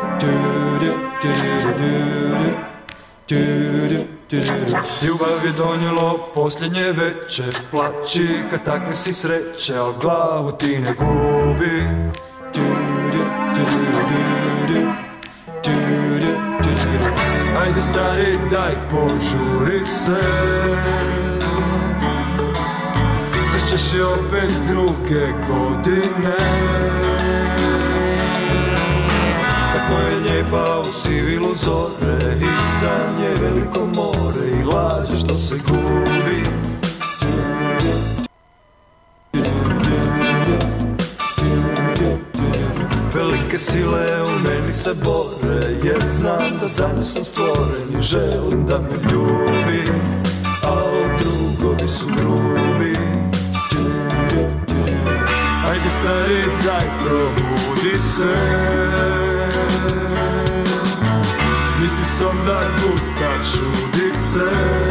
Ljubav je donijelo posljednje veče, plaći kad takve si sreće, al glavu ti ne gubi. Ajde stari, daj požuri se, ćeš i opet druge godine. Tako je lijepa u sivilu zore, iza nje veliko more i lađe što se gubi. Velike sile u meni se bore, jer znam da za nju sam stvoren i želim da me ljubi, al drugovi su grubi. Ajde stari, daj probudi se, misli sam da gutaš udice.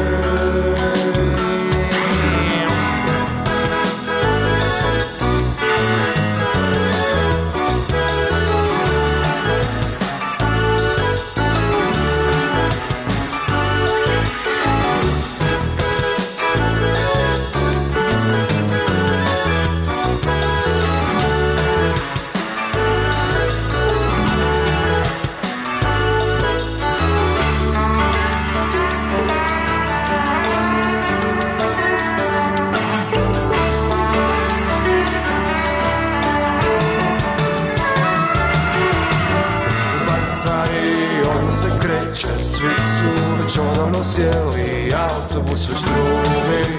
Svi su već odavno sjeli, autobus već trubi.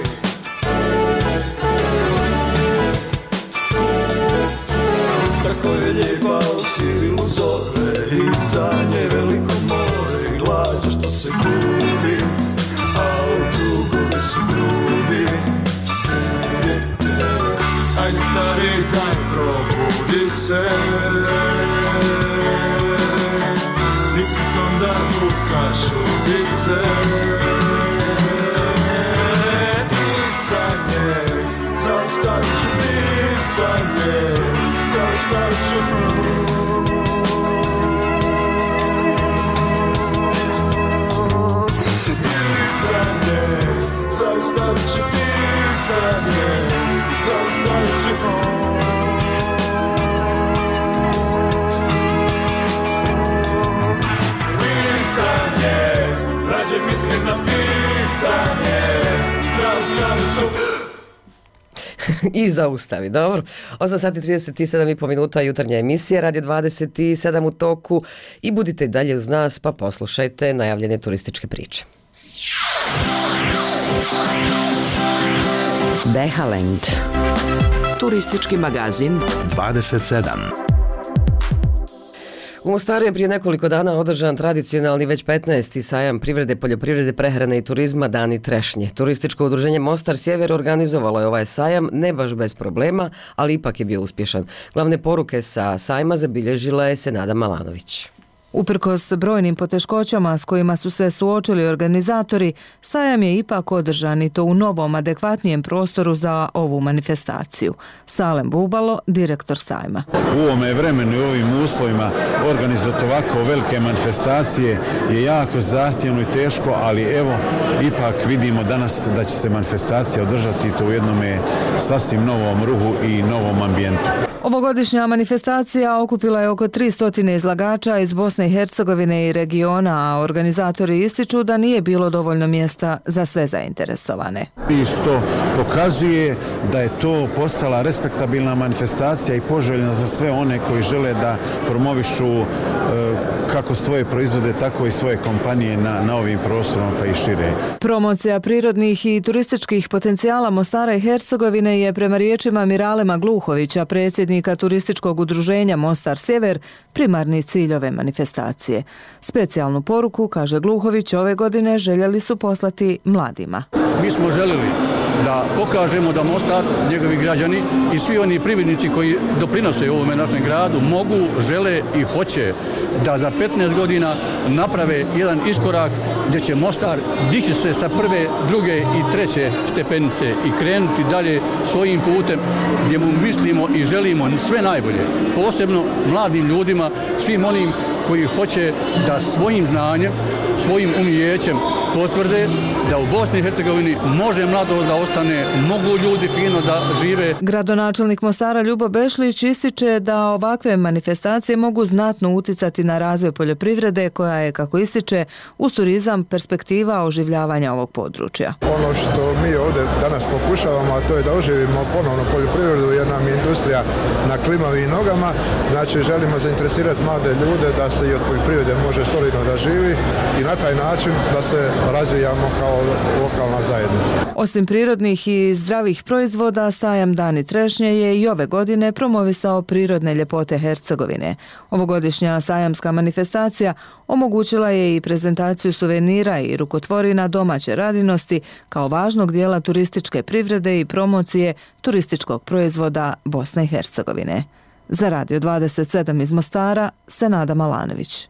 Tako je lijepa u sivilu zore, iza nje veliko more i lađe što se gubi, a u drugovi su grubi. Ajde stari, daj probudi se, nisi sam da puskaš udice. Disanje, zaustavit ću disanje, zaustavit ću. Disanje, zaustavit ću disanje, zaustavit ću. Rađe mislim na pisanje, zaustavit ću. I zaustavi, dobro. osam sati trideset sedam i po minuta, jutarnja emisija, Radio dvadeset sedam u toku i budite dalje uz nas pa poslušajte najavljene turističke priče. Behaland. Turistički magazin dvadeset sedam. U Mostaru je prije nekoliko dana održan tradicionalni već petnaesti sajam privrede, poljoprivrede, prehrane i turizma Dani trešnje. Turističko udruženje Mostar Sjever organizovalo je ovaj sajam ne baš bez problema, ali ipak je bio uspješan. Glavne poruke sa sajma zabilježila je Senada Malanović. Uprkos brojnim poteškoćama s kojima su se suočili organizatori, sajam je ipak održan i to u novom adekvatnijem prostoru za ovu manifestaciju. Salem Bubalo, direktor sajma. U ovome vremenu i ovim uslovima organizovati ovako velike manifestacije je jako zahtjevno i teško, ali evo, ipak vidimo danas da će se manifestacija održati to u jednom sasvim novom ruhu i novom ambijentu. Ovogodišnja manifestacija okupila je oko tristo izlagača iz Bosne i Hercegovine i regiona, a organizatori ističu da nije bilo dovoljno mjesta za sve zainteresovane. I što pokazuje da je to postala respektabilna manifestacija i poželjna za sve one koji žele da promovišu e, kako svoje proizvode, tako i svoje kompanije na, na ovim prostorima pa i šire. Promocija prirodnih i turističkih potencijala Mostara i Hercegovine je prema riječima Miralema Gluhovića, predsjednika turističkog udruženja Mostar Sjever, primarni cilj ove manifestacije. Specijalnu poruku, kaže Gluhović, ove godine željeli su poslati mladima. Mi smo željeli da pokažemo da Mostar, njegovi građani i svi oni privrednici koji doprinose ovome našem gradu mogu, žele i hoće da za petnaest godina naprave jedan iskorak gdje će Mostar dići se sa prve, druge i treće stepenice i krenuti dalje svojim putem gdje mu mislimo i želimo sve najbolje. Posebno mladim ljudima, svim onim koji hoće da svojim znanjem, svojim umijećem potvrde da u Bosni i Hercegovini može mladost da ostane, mogu ljudi fino da žive. Gradonačelnik Mostara Ljubo Bešlić ističe da ovakve manifestacije mogu znatno uticati na razvoj poljoprivrede koja je, kako ističe, uz turizam perspektiva oživljavanja ovog područja. Ono što mi ovdje danas pokušavamo, a to je da oživimo ponovno poljoprivredu jer nam je industrija na klimavim nogama, znači želimo zainteresirati mlade ljude da se i od poljoprivrede može solidno da živi i na taj način da se razvijamo kao lokalna zajednica. Osim prirodnih i zdravih proizvoda, sajam Dani trešnje je i ove godine promovisao prirodne ljepote Hercegovine. Ovogodišnja sajamska manifestacija omogućila je i prezentaciju suvenira i rukotvorina domaće radinosti kao važnog dijela turističke privrede i promocije turističkog proizvoda Bosne i Hercegovine. Za Radio dvadeset sedam iz Mostara, Senada Malanović.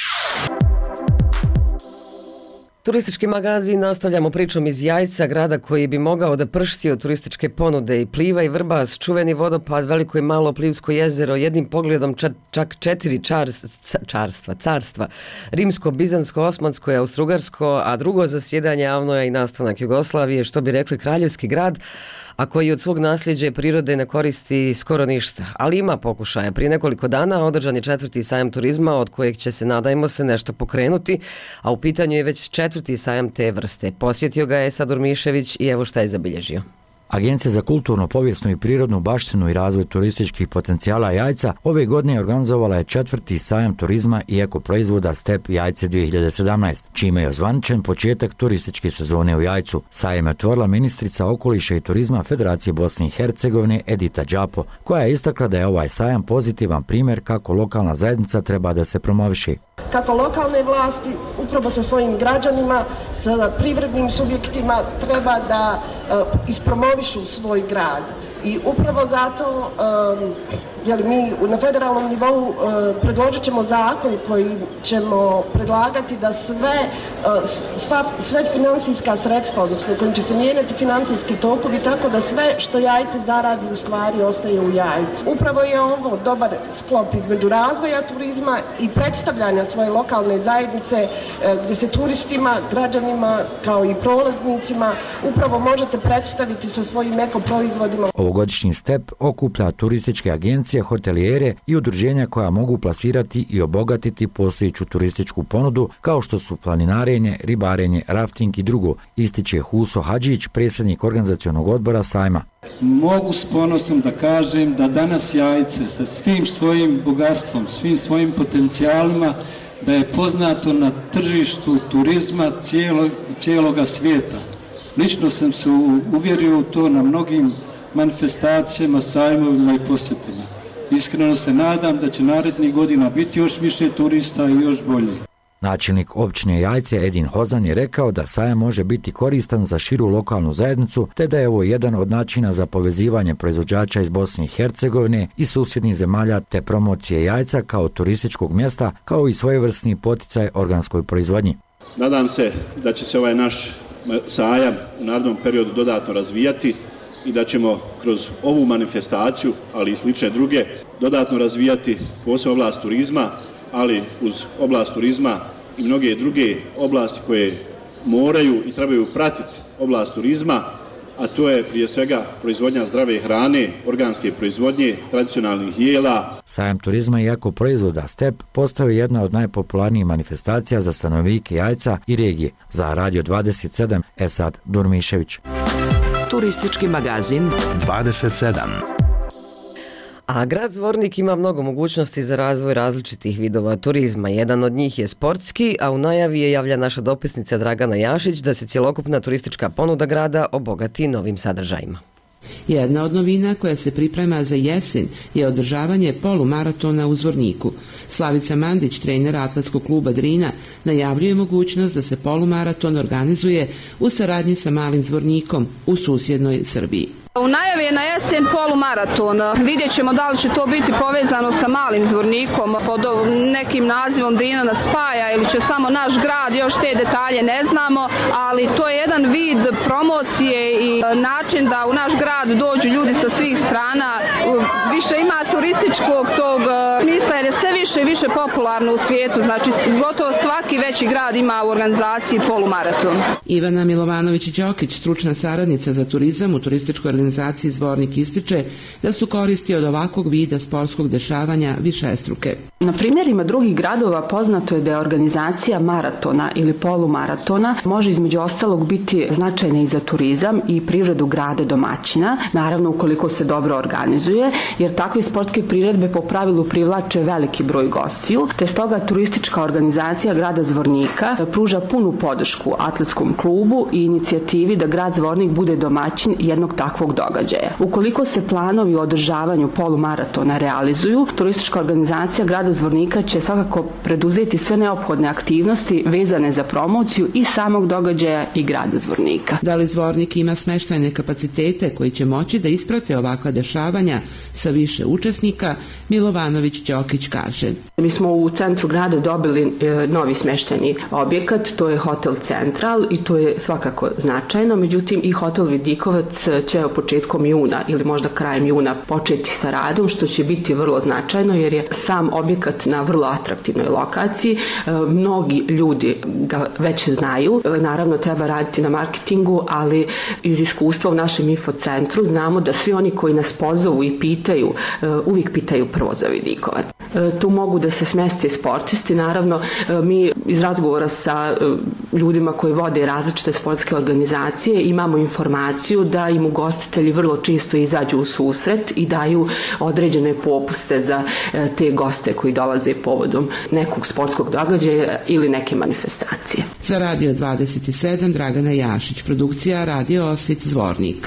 Turistički magazin nastavljamo pričom iz Jajca, grada koji bi mogao da pršti od turističke ponude i Pliva i Vrbas, čuveni vodopad, Veliko i Malo Plivsko jezero, jednim pogledom čak, čak četiri čar, čarstva, carstva, rimsko, bizansko, osmansko i austrougarsko, a drugo zasjedanje Avnoja i nastanak Jugoslavije, što bi rekli kraljevski grad, a koji od svog nasljeđa i prirode ne koristi skoro ništa. Ali ima pokušaja. Prije nekoliko dana održan je četvrti sajam turizma od kojeg će se, nadajmo se, nešto pokrenuti, a u pitanju je već četvrti sajam te vrste. Posjetio ga je Esador Mišević i evo šta je zabilježio. Agencija za kulturno, povijesnu i prirodnu baštinu i razvoj turističkih potencijala Jajca ove godine organizovala je četvrti sajam turizma i ekoproizvoda Step Jajce dvije hiljade sedamnaest, čime je ozvaničen početak turističke sezone u Jajcu. Sajam je otvorila ministrica okoliša i turizma Federacije Bosne i Hercegovine Edita Đapo, koja je istakla da je ovaj sajam pozitivan primjer kako lokalna zajednica treba da se promoviše. Kako lokalne vlasti upravo sa svojim građanima, sa privrednim subjektima treba da uh, ispromovišu svoj grad. I upravo zato um, jer mi na federalnom nivou uh, predložit ćemo zakon koji ćemo predlagati da sve, uh, sva, sve financijska sredstva, odnosno kojim će se mijenjati financijski tokovi, tako da sve što Jajce zaradi u stvari ostaje u Jajcu. Upravo je ovo dobar sklop između razvoja turizma i predstavljanja svoje lokalne zajednice uh, gdje se turistima, građanima kao i prolaznicima upravo možete predstaviti sa svojim ekoproizvodima. Ovogodišnji Step okuplja turističke agencije, hotelijere i udruženja koja mogu plasirati i obogatiti postojeću turističku ponudu kao što su planinarenje, ribarenje, rafting i drugo, ističe Huso Hadžić, predsjednik organizacionog odbora sajma. Mogu s ponosom da kažem da danas Jajce sa svim svojim bogatstvom, svim svojim potencijalima, da je poznato na tržištu turizma cijelo, cijeloga svijeta. Lično sam se uvjerio u to na mnogim manifestacijama, sajmovima i posjetima. Iskreno se nadam da će narednih godina biti još više turista i još bolje. Načelnik općine Jajce Edin Hozan je rekao da sajam može biti koristan za širu lokalnu zajednicu, te da je ovo jedan od načina za povezivanje proizvođača iz Bosne i Hercegovine i susjednih zemalja te promocije Jajca kao turističkog mjesta, kao i svojevrsni poticaj organskoj proizvodnji. Nadam se da će se ovaj naš sajam u narednom periodu dodatno razvijati i da ćemo kroz ovu manifestaciju, ali i slične druge, dodatno razvijati posebno oblast turizma, ali uz oblast turizma i mnoge druge oblasti koje moraju i trebaju pratiti oblast turizma, a to je prije svega proizvodnja zdrave hrane, organske proizvodnje, tradicionalnih jela. Sajam turizma i ekoproizvoda Step postao je jedna od najpopularnijih manifestacija za stanovnike Jajca i regije. Za Radio dvadeset sedam, Esad Durmišević. Turistički magazin dvadeset sedam. A grad Zvornik ima mnogo mogućnosti za razvoj različitih vidova turizma. Jedan od njih je sportski, a u najavi je javlja naša dopisnica Dragana Jašić da se cjelokupna turistička ponuda grada obogati novim sadržajima. Jedna od novina koja se priprema za jesen je održavanje polumaratona u Zvorniku. Slavica Mandić, trener atletskog kluba Drina, najavljuje mogućnost da se polumaraton organizuje u saradnji sa Malim Zvornikom u susjednoj Srbiji. U najavi je na jesen polumaraton. Vidjet ćemo da li će to biti povezano sa Malim Zvornikom pod nekim nazivom Drina nas spaja ili će samo naš grad, još te detalje ne znamo, ali to je jedan vid promocije i način da u naš grad dođu ljudi sa svih strana. Više ima turističkog tog smisla jer je sve više i više popularno u svijetu, znači gotovo svaki veći grad ima u organizaciji polumaraton. Ivana Milovanović-Đokić, stručna saradnica za turizam u turističkoj organizaciji Zvornik, ističe da su koristi od ovakvog vida sportskog dešavanja višestruke. Na primjerima drugih gradova poznato je da je organizacija maratona ili polumaratona može između ostalog biti značajna i za turizam i privredu grada domaćina, naravno ukoliko se dobro organizuje, jer takve sportske priredbe po pravilu privlače veliki broj gostiju, te stoga turistička organizacija grada Zvornika pruža punu podršku atletskom klubu i inicijativi da grad Zvornik bude domaćin jednog takvog događaja. Ukoliko se planovi o održavanju polumaratona realizuju, turistička organizacija grada Zvornika će svakako preduzeti sve neophodne aktivnosti vezane za promociju i samog događaja i grada Zvornika. Da li Zvornik ima smeštajne kapacitete koji će moći da isprate ovakva dešavanja sa više učesnika, Milovanović-Đokić kaže. Mi smo u centru grada dobili e, novi smeštajni objekat, to je Hotel Central i to je svakako značajno, međutim i Hotel Vidikovac će početkom juna ili možda krajem juna početi sa radom, što će biti vrlo značajno jer je sam objekat na vrlo atraktivnoj lokaciji. E, mnogi ljudi ga već znaju, e, naravno treba raditi na marketingu, ali iz iskustva u našem infocentru znamo da svi oni koji nas pozovu i pitaju, e, uvijek pitaju prvo za Vidikovac. E, tu mogu da se smjeste sportisti, naravno e, mi iz razgovora sa e, ljudima koji vode različite sportske organizacije imamo informaciju da im ugostitelji vrlo često izađu u susret i daju određene popuste za e, te goste koji dolaze povodom nekog sportskog događaja ili neke manifestacije. Za Radio dvadeset sedam Dragana Jašić, produkcija Radio Osvit Zvornik.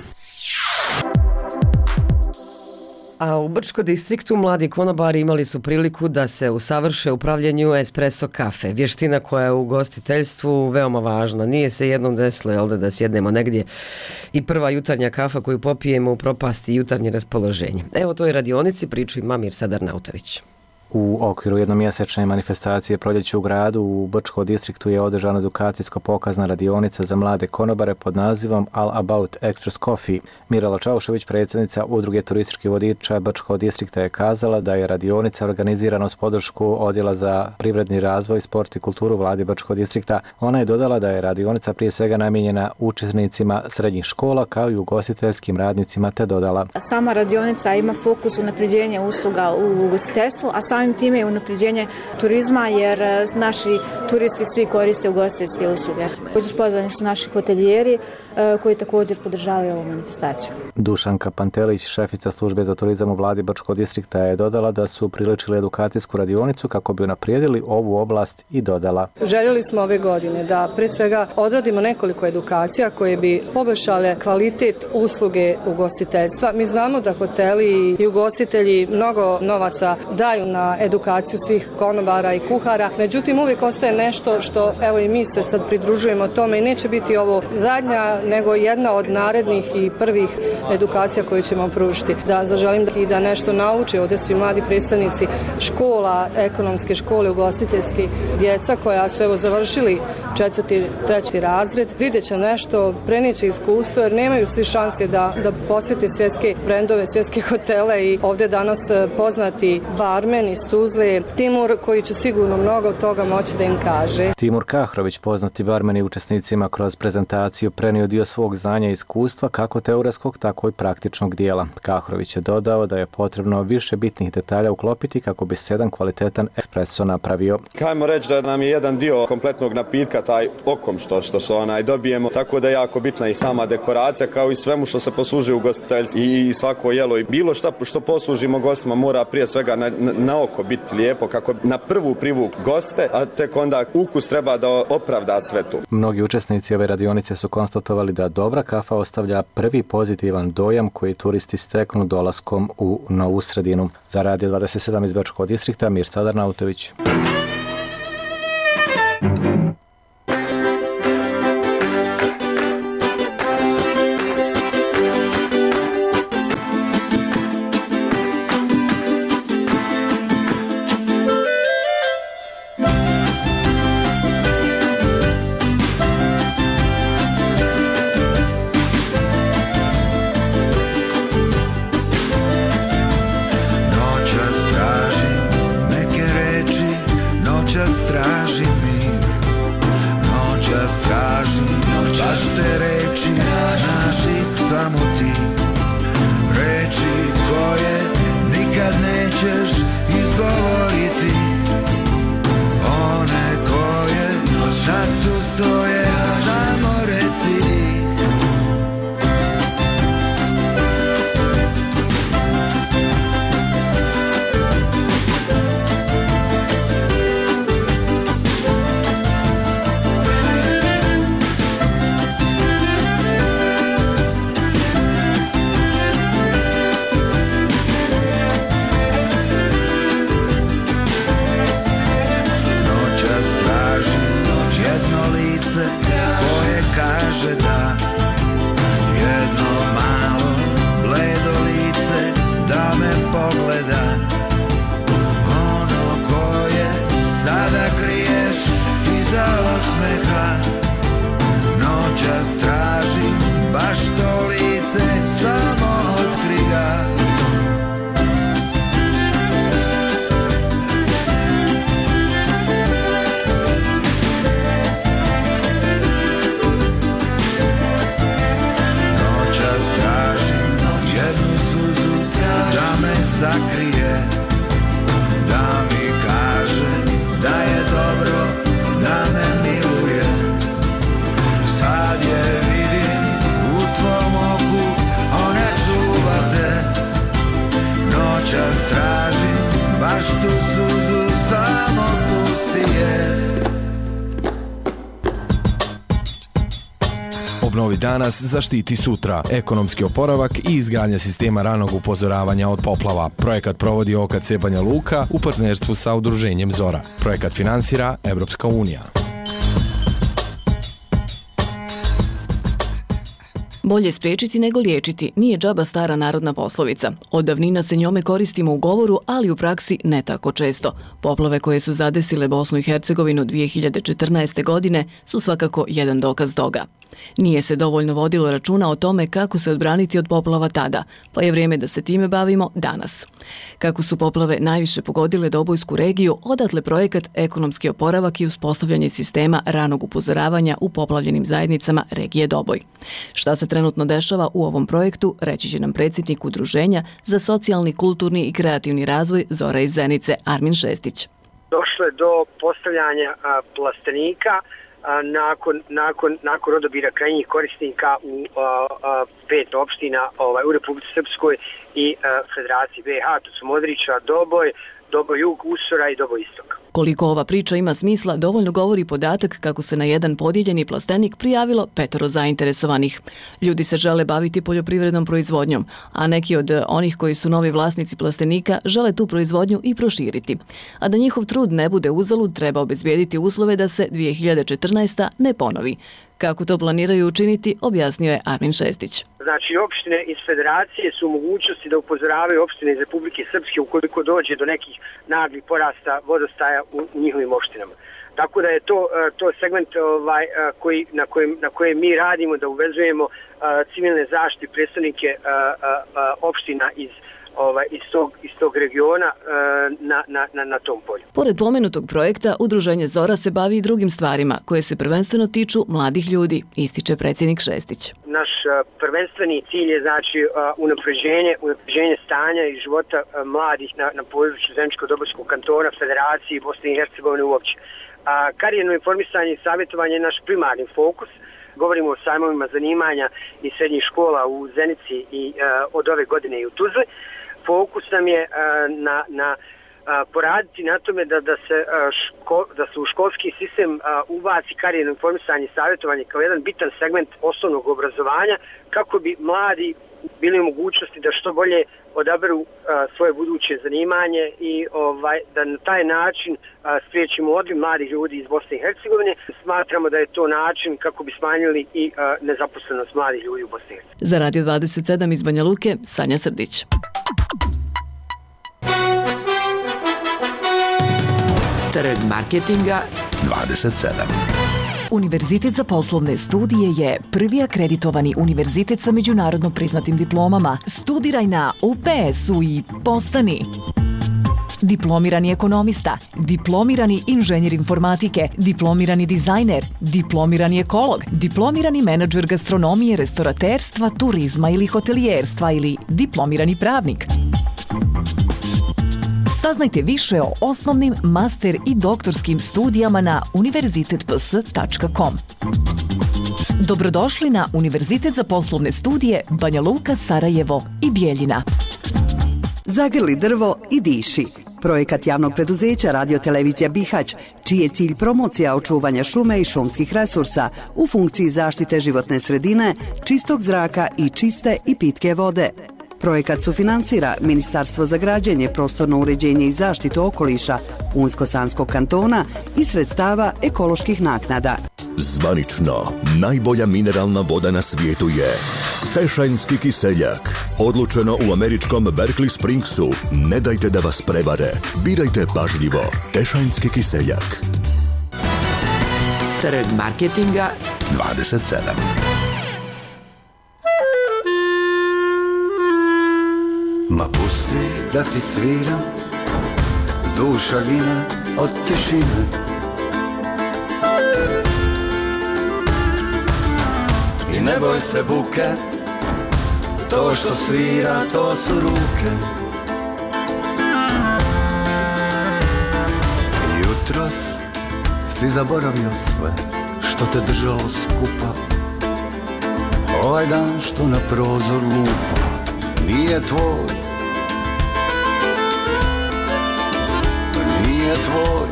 A u Brčko distriktu mladi konobari imali su priliku da se usavrše u pravljenju espresso kafe, vještina koja je u ugostiteljstvu veoma važna. Nije se jednom desilo, jel da, da sjednemo negdje i prva jutarnja kafa koju popijemo u propasti jutarnje raspoloženje. Evo toj radionici priču ima Mirsa Darnautović. U okviru jednomjesečne manifestacije Proljeće u gradu u Brčko distriktu je održana edukacijsko-pokazna radionica za mlade konobare pod nazivom All About Express Coffee. Mirala Čaušević, predsjednica Udruge turističkih vodiča Brčko distrikta, je kazala da je radionica organizirana uz podršku Odjela za privredni razvoj, sport i kulturu vlade Brčko distrikta. Ona je dodala da je radionica prije svega namijenjena učesnicima srednjih škola kao i ugostiteljskim radnicima, te dodala: Sama radionica ima fokus unapređenja usluga u ugostiteljstvu, a samim time je unapređenje turizma jer naši turisti svi koriste ugostiteljske usluge. Također pozvani su naši hotelijeri koji također podržavaju ovu manifestaciju. Dušanka Pantelić, šefica službe za turizam u vladi Brčko distrikta, je dodala da su priličili edukacijsku radionicu kako bi unaprijedili ovu oblast i dodala: Željeli smo ove godine da pre svega odradimo nekoliko edukacija koje bi poboljšale kvalitet usluge ugostiteljstva. Mi znamo da hoteli i ugostitelji mnogo novaca daju na edukaciju svih konobara i kuhara, međutim uvijek ostaje nešto što, evo i mi se sad pridružujemo tome i neće biti ovo zadnja, nego jedna od narednih i prvih edukacija koju ćemo pružiti. Da zaželim da, da nešto nauče ovdje svi mladi predstavnici škola, ekonomske škole, ugostiteljski djeca koja su evo završili četvrti, treći razred, vidjet će nešto, prenijeće iskustvo jer nemaju svi šanse da, da posjeti svjetske brendove, svjetske hotele i ovdje danas poznati barmen iz Tuzle, Timur, koji će sigurno mnogo toga moći da im kaže. Timur Kahrović, poznati barmen i učesnicima kroz prezentaciju, prenio dio svog znanja i iskustva, kako teoretskog, tako i praktičnog dijela. Kahrović je dodao da je potrebno više bitnih detalja uklopiti kako bi se jedan kvalitetan espresso napravio. Kajmo reći da nam je jedan dio kompletnog napitka taj okom što, što se onaj dobijemo, tako da je jako bitna i sama dekoracija kao i svemu što se posluži u ugostiteljstvu i svako jelo i bilo šta što poslužimo gostima mora prije svega na, na oko biti lijepo, kako na prvu privuk goste, a tek onda ukus treba da opravda sve to. Mnogi učesnici ove radionice su konstatovali da dobra kafa ostavlja prvi pozitivan dojam koji turisti steknu dolaskom u novu sredinu. Za Radio dvadeset sedam iz Bačkog distrikta, Mirsa Darnautović. Obnovi danas, zaštiti sutra. Ekonomski oporavak i izgradnja sistema ranog upozoravanja od poplava. Projekat provodi O K C Banja Luka u partnerstvu sa udruženjem Zora. Projekat finansira Evropska unija. Bolje spriječiti nego liječiti nije džaba stara narodna poslovica. Od davnina se njome koristimo u govoru, ali u praksi ne tako često. Poplave koje su zadesile Bosnu i Hercegovinu dvije hiljade četrnaeste. godine su svakako jedan dokaz toga. Nije se dovoljno vodilo računa o tome kako se odbraniti od poplava tada, pa je vrijeme da se time bavimo danas. Kako su poplave najviše pogodile Dobojsku regiju, odatle projekat Ekonomski oporavak i uspostavljanje sistema ranog upozoravanja u poplavljenim zajednicama regije Doboj. Šta se trenutno dešava u ovom projektu, reći će nam predsjednik Udruženja za socijalni, kulturni i kreativni razvoj Zora iz Zenice, Armin Šestić. Došlo je do postavljanja a, plastenika a, nakon, nakon, nakon odabira krajnjih korisnika u a, a, pet opština ovaj, u Republici Srpskoj i a, Federaciji B i H. To su Modriča, Doboj, Doboj Jug, Usora i Doboj Istok. Koliko ova priča ima smisla, dovoljno govori podatak kako se na jedan podijeljeni plastenik prijavilo petoro zainteresovanih. Ljudi se žele baviti poljoprivrednom proizvodnjom, a neki od onih koji su novi vlasnici plastenika žele tu proizvodnju i proširiti. A da njihov trud ne bude uzalud, treba obezbijediti uslove da se dvije hiljade četrnaesta. ne ponovi. Kako to planiraju učiniti, objasnio je Armin Šestić. Znači, opštine iz Federacije su u mogućnosti da upozoravaju opštine iz Republike Srpske ukoliko dođe do nekih naglih porasta vodostaja u njihovim opštinama. Tako da je to, to segment ovaj, koji, na, kojem, na kojem mi radimo, da uvezujemo civilne zaštite predstavnike opština iz Ovaj, iz, tog, iz tog regiona na, na, na, na tom polju. Pored pomenutog projekta, Udruženje Zora se bavi i drugim stvarima koje se prvenstveno tiču mladih ljudi, ističe predsjednik Šestić. Naš prvenstveni cilj je znači unapređenje, unapređenje stanja i života mladih na, na području Zeničko-Dobojskog kantona, Federacije i Bosne i Hercegovine uopće. Karijerno informisanje i savjetovanje je naš primarni fokus. Govorimo o sajmovima zanimanja i srednjih škola u Zenici i od ove godine i u Tuzli. Fokus nam je na, na poraditi na tome da, da, se, ško, da se u školski sistem ubaci karijerno informisanje i savjetovanje kao jedan bitan segment osnovnog obrazovanja kako bi mladi bili u mogućnosti da što bolje odaberu a, svoje buduće zanimanje i ovaj, da na taj način a, spriječimo odliv mladih ljudi iz Bosne i Hercegovine. Smatramo da je to način kako bi smanjili i a, nezaposlenost mladih ljudi u Bosni i Hercegovini. Za Radio dvadeset sedam iz Banja Luke, Sanja Srdić. Trg marketinga dvadeset sedam. Univerzitet za poslovne studije je prvi akreditovani univerzitet sa međunarodno priznatim diplomama. Studiraj na U P S-u i postani diplomirani ekonomista, diplomirani inženjer informatike, diplomirani dizajner, diplomirani ekolog, diplomirani menadžer gastronomije, restoraterstva, turizma ili hotelijerstva ili diplomirani pravnik. Saznajte više o osnovnim, master i doktorskim studijama na univerzitet p s tačka com. Dobrodošli na Univerzitet za poslovne studije Banja Luka, Sarajevo i Bijeljina. Zagrli drvo i diši. Projekat javnog preduzeća Radio-televizija Bihać, čiji je cilj promocija očuvanja šume i šumskih resursa u funkciji zaštite životne sredine, čistog zraka i čiste i pitke vode. Projekat sufinansira Ministarstvo za građenje, prostorno uređenje i zaštitu okoliša Unsko-Sanskog kantona i sredstava ekoloških naknada. Zvanično, najbolja mineralna voda na svijetu je Tešanjski kiseljak. Odlučeno u američkom Berkeley Springsu. Ne dajte da vas prevare. Birajte pažljivo. Tešanjski kiseljak. Trg marketinga dvadeset sedam. Ma pusti da ti sviram, duša gine od tišine. I ne boj se buke, to što svira, to su ruke. Jutros si zaboravio sve što te držalo skupa. Ovaj dan što na prozor lupa nije tvoj, nije tvoj.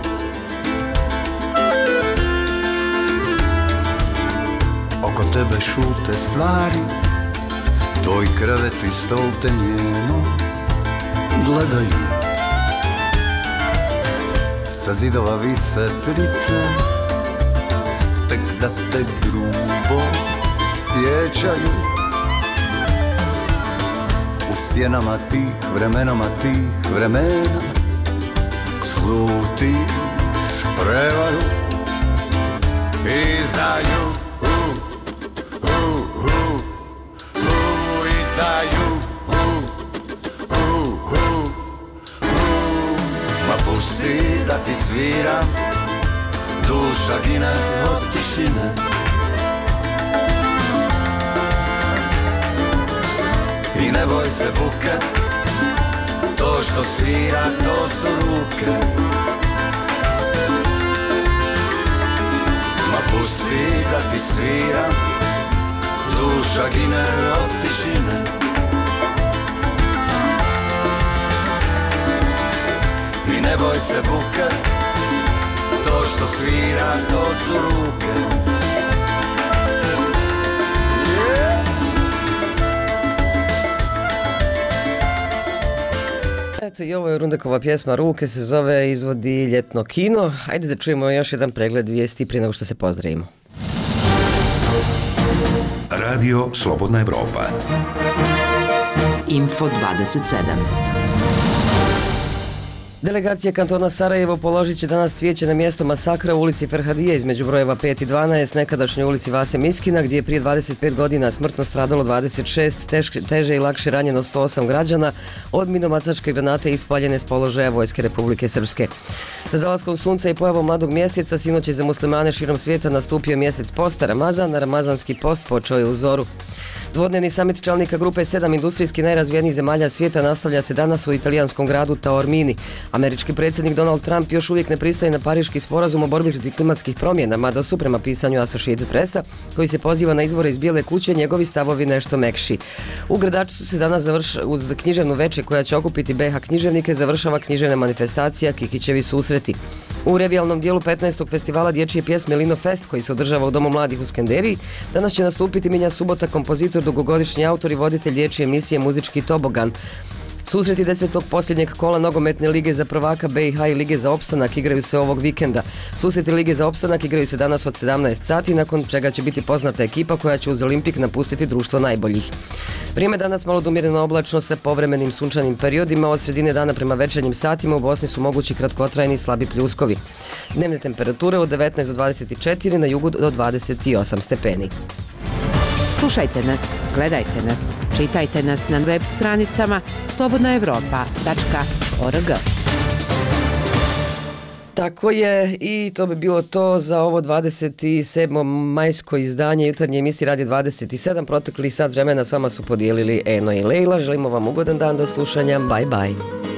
Oko tebe šute stvari, tvoj krevet i stol te njeno gledaju. Sa zidova vise trice, tek da te grubo sjećaju. U sjenama tih, vremenama tih vremena slutiš prevaru. Izdaju, uh, uh, uh, uh, izdaju, uh, uh, uh, uh. Ma pusti da ti sviram, duša gine od tišine. I ne boj se buke, to što svira, to su ruke. Ma pusti da ti svira, duša gine od tišine. I ne boj se buke, to što svira, to su ruke. Eto i ovo je Rundekova pjesma Ruke, se zove, izvodi Ljetno kino. Ajde da čujemo još jedan pregled vijesti prije nego što se pozdravimo. Radio Slobodna Evropa. Info dvadeset sedam. Delegacija kantona Sarajevo položit će danas cvijeće na mjesto masakra u ulici Ferhadije između brojeva pet i dvanaest, nekadašnjoj ulici Vase Miskina, gdje je prije dvadeset pet godina smrtno stradalo dvadeset šest, teške, teže i lakše ranjeno sto osam građana od minobacačke granate ispaljene s položaja Vojske Republike Srpske. Sa zalaskom sunca i pojavom mladog mjeseca sinoć je za muslimane širom svijeta nastupio mjesec posta Ramazan, a ramazanski post počeo je u zoru. Dvodnevni samit čelnika grupe sedam industrijski najrazvijenijih zemalja svijeta nastavlja se danas u italijanskom gradu Taormini. Američki predsjednik Donald Trump još uvijek ne pristaje na Pariški sporazum o borbi protiv klimatskih promjena, mada su prema pisanju Associated Pressa, koji se poziva na izvore iz Bijele kuće, njegovi stavovi nešto mekši. U Gradačcu se danas završ, uz književnu večer koja će okupiti B iH književnike, završava književna manifestacija Kikićevi susreti. U revijalnom dijelu petnaestog festivala dječje pjesme Lino Fest, koji se održava u Domu mladih u Skenderiji, danas će nastupiti Miljan Subota, kompozitor, dugogodišnji autor i voditelj dječje emisije Muzički tobogan. Susreti desetog posljednjeg kola nogometne lige za prvaka B iH i lige za opstanak igraju se ovog vikenda. Susreti lige za opstanak igraju se danas od sedamnaest sati, nakon čega će biti poznata ekipa koja će uz Olimpik napustiti društvo najboljih. Vrijeme danas malo umjereno oblačno sa povremenim sunčanim periodima. Od sredine dana prema večernjim satima u Bosni su mogući kratkotrajni slabi pljuskovi. Dnevne temperature od devetnaest do dvadeset četiri, na jugu do dvadeset osam stepeni. Slušajte nas, gledajte nas, čitajte nas na web stranicama slobodna evropa tačka org. Tako je, i to bi bilo to za ovo dvadeset sedmo majsko izdanje jutarnje emisije Radio dvadeset sedam. Protekli sat vremena s vama su podijelili Eno i Lejla. Želimo vam ugodan dan, do slušanja, bye bye.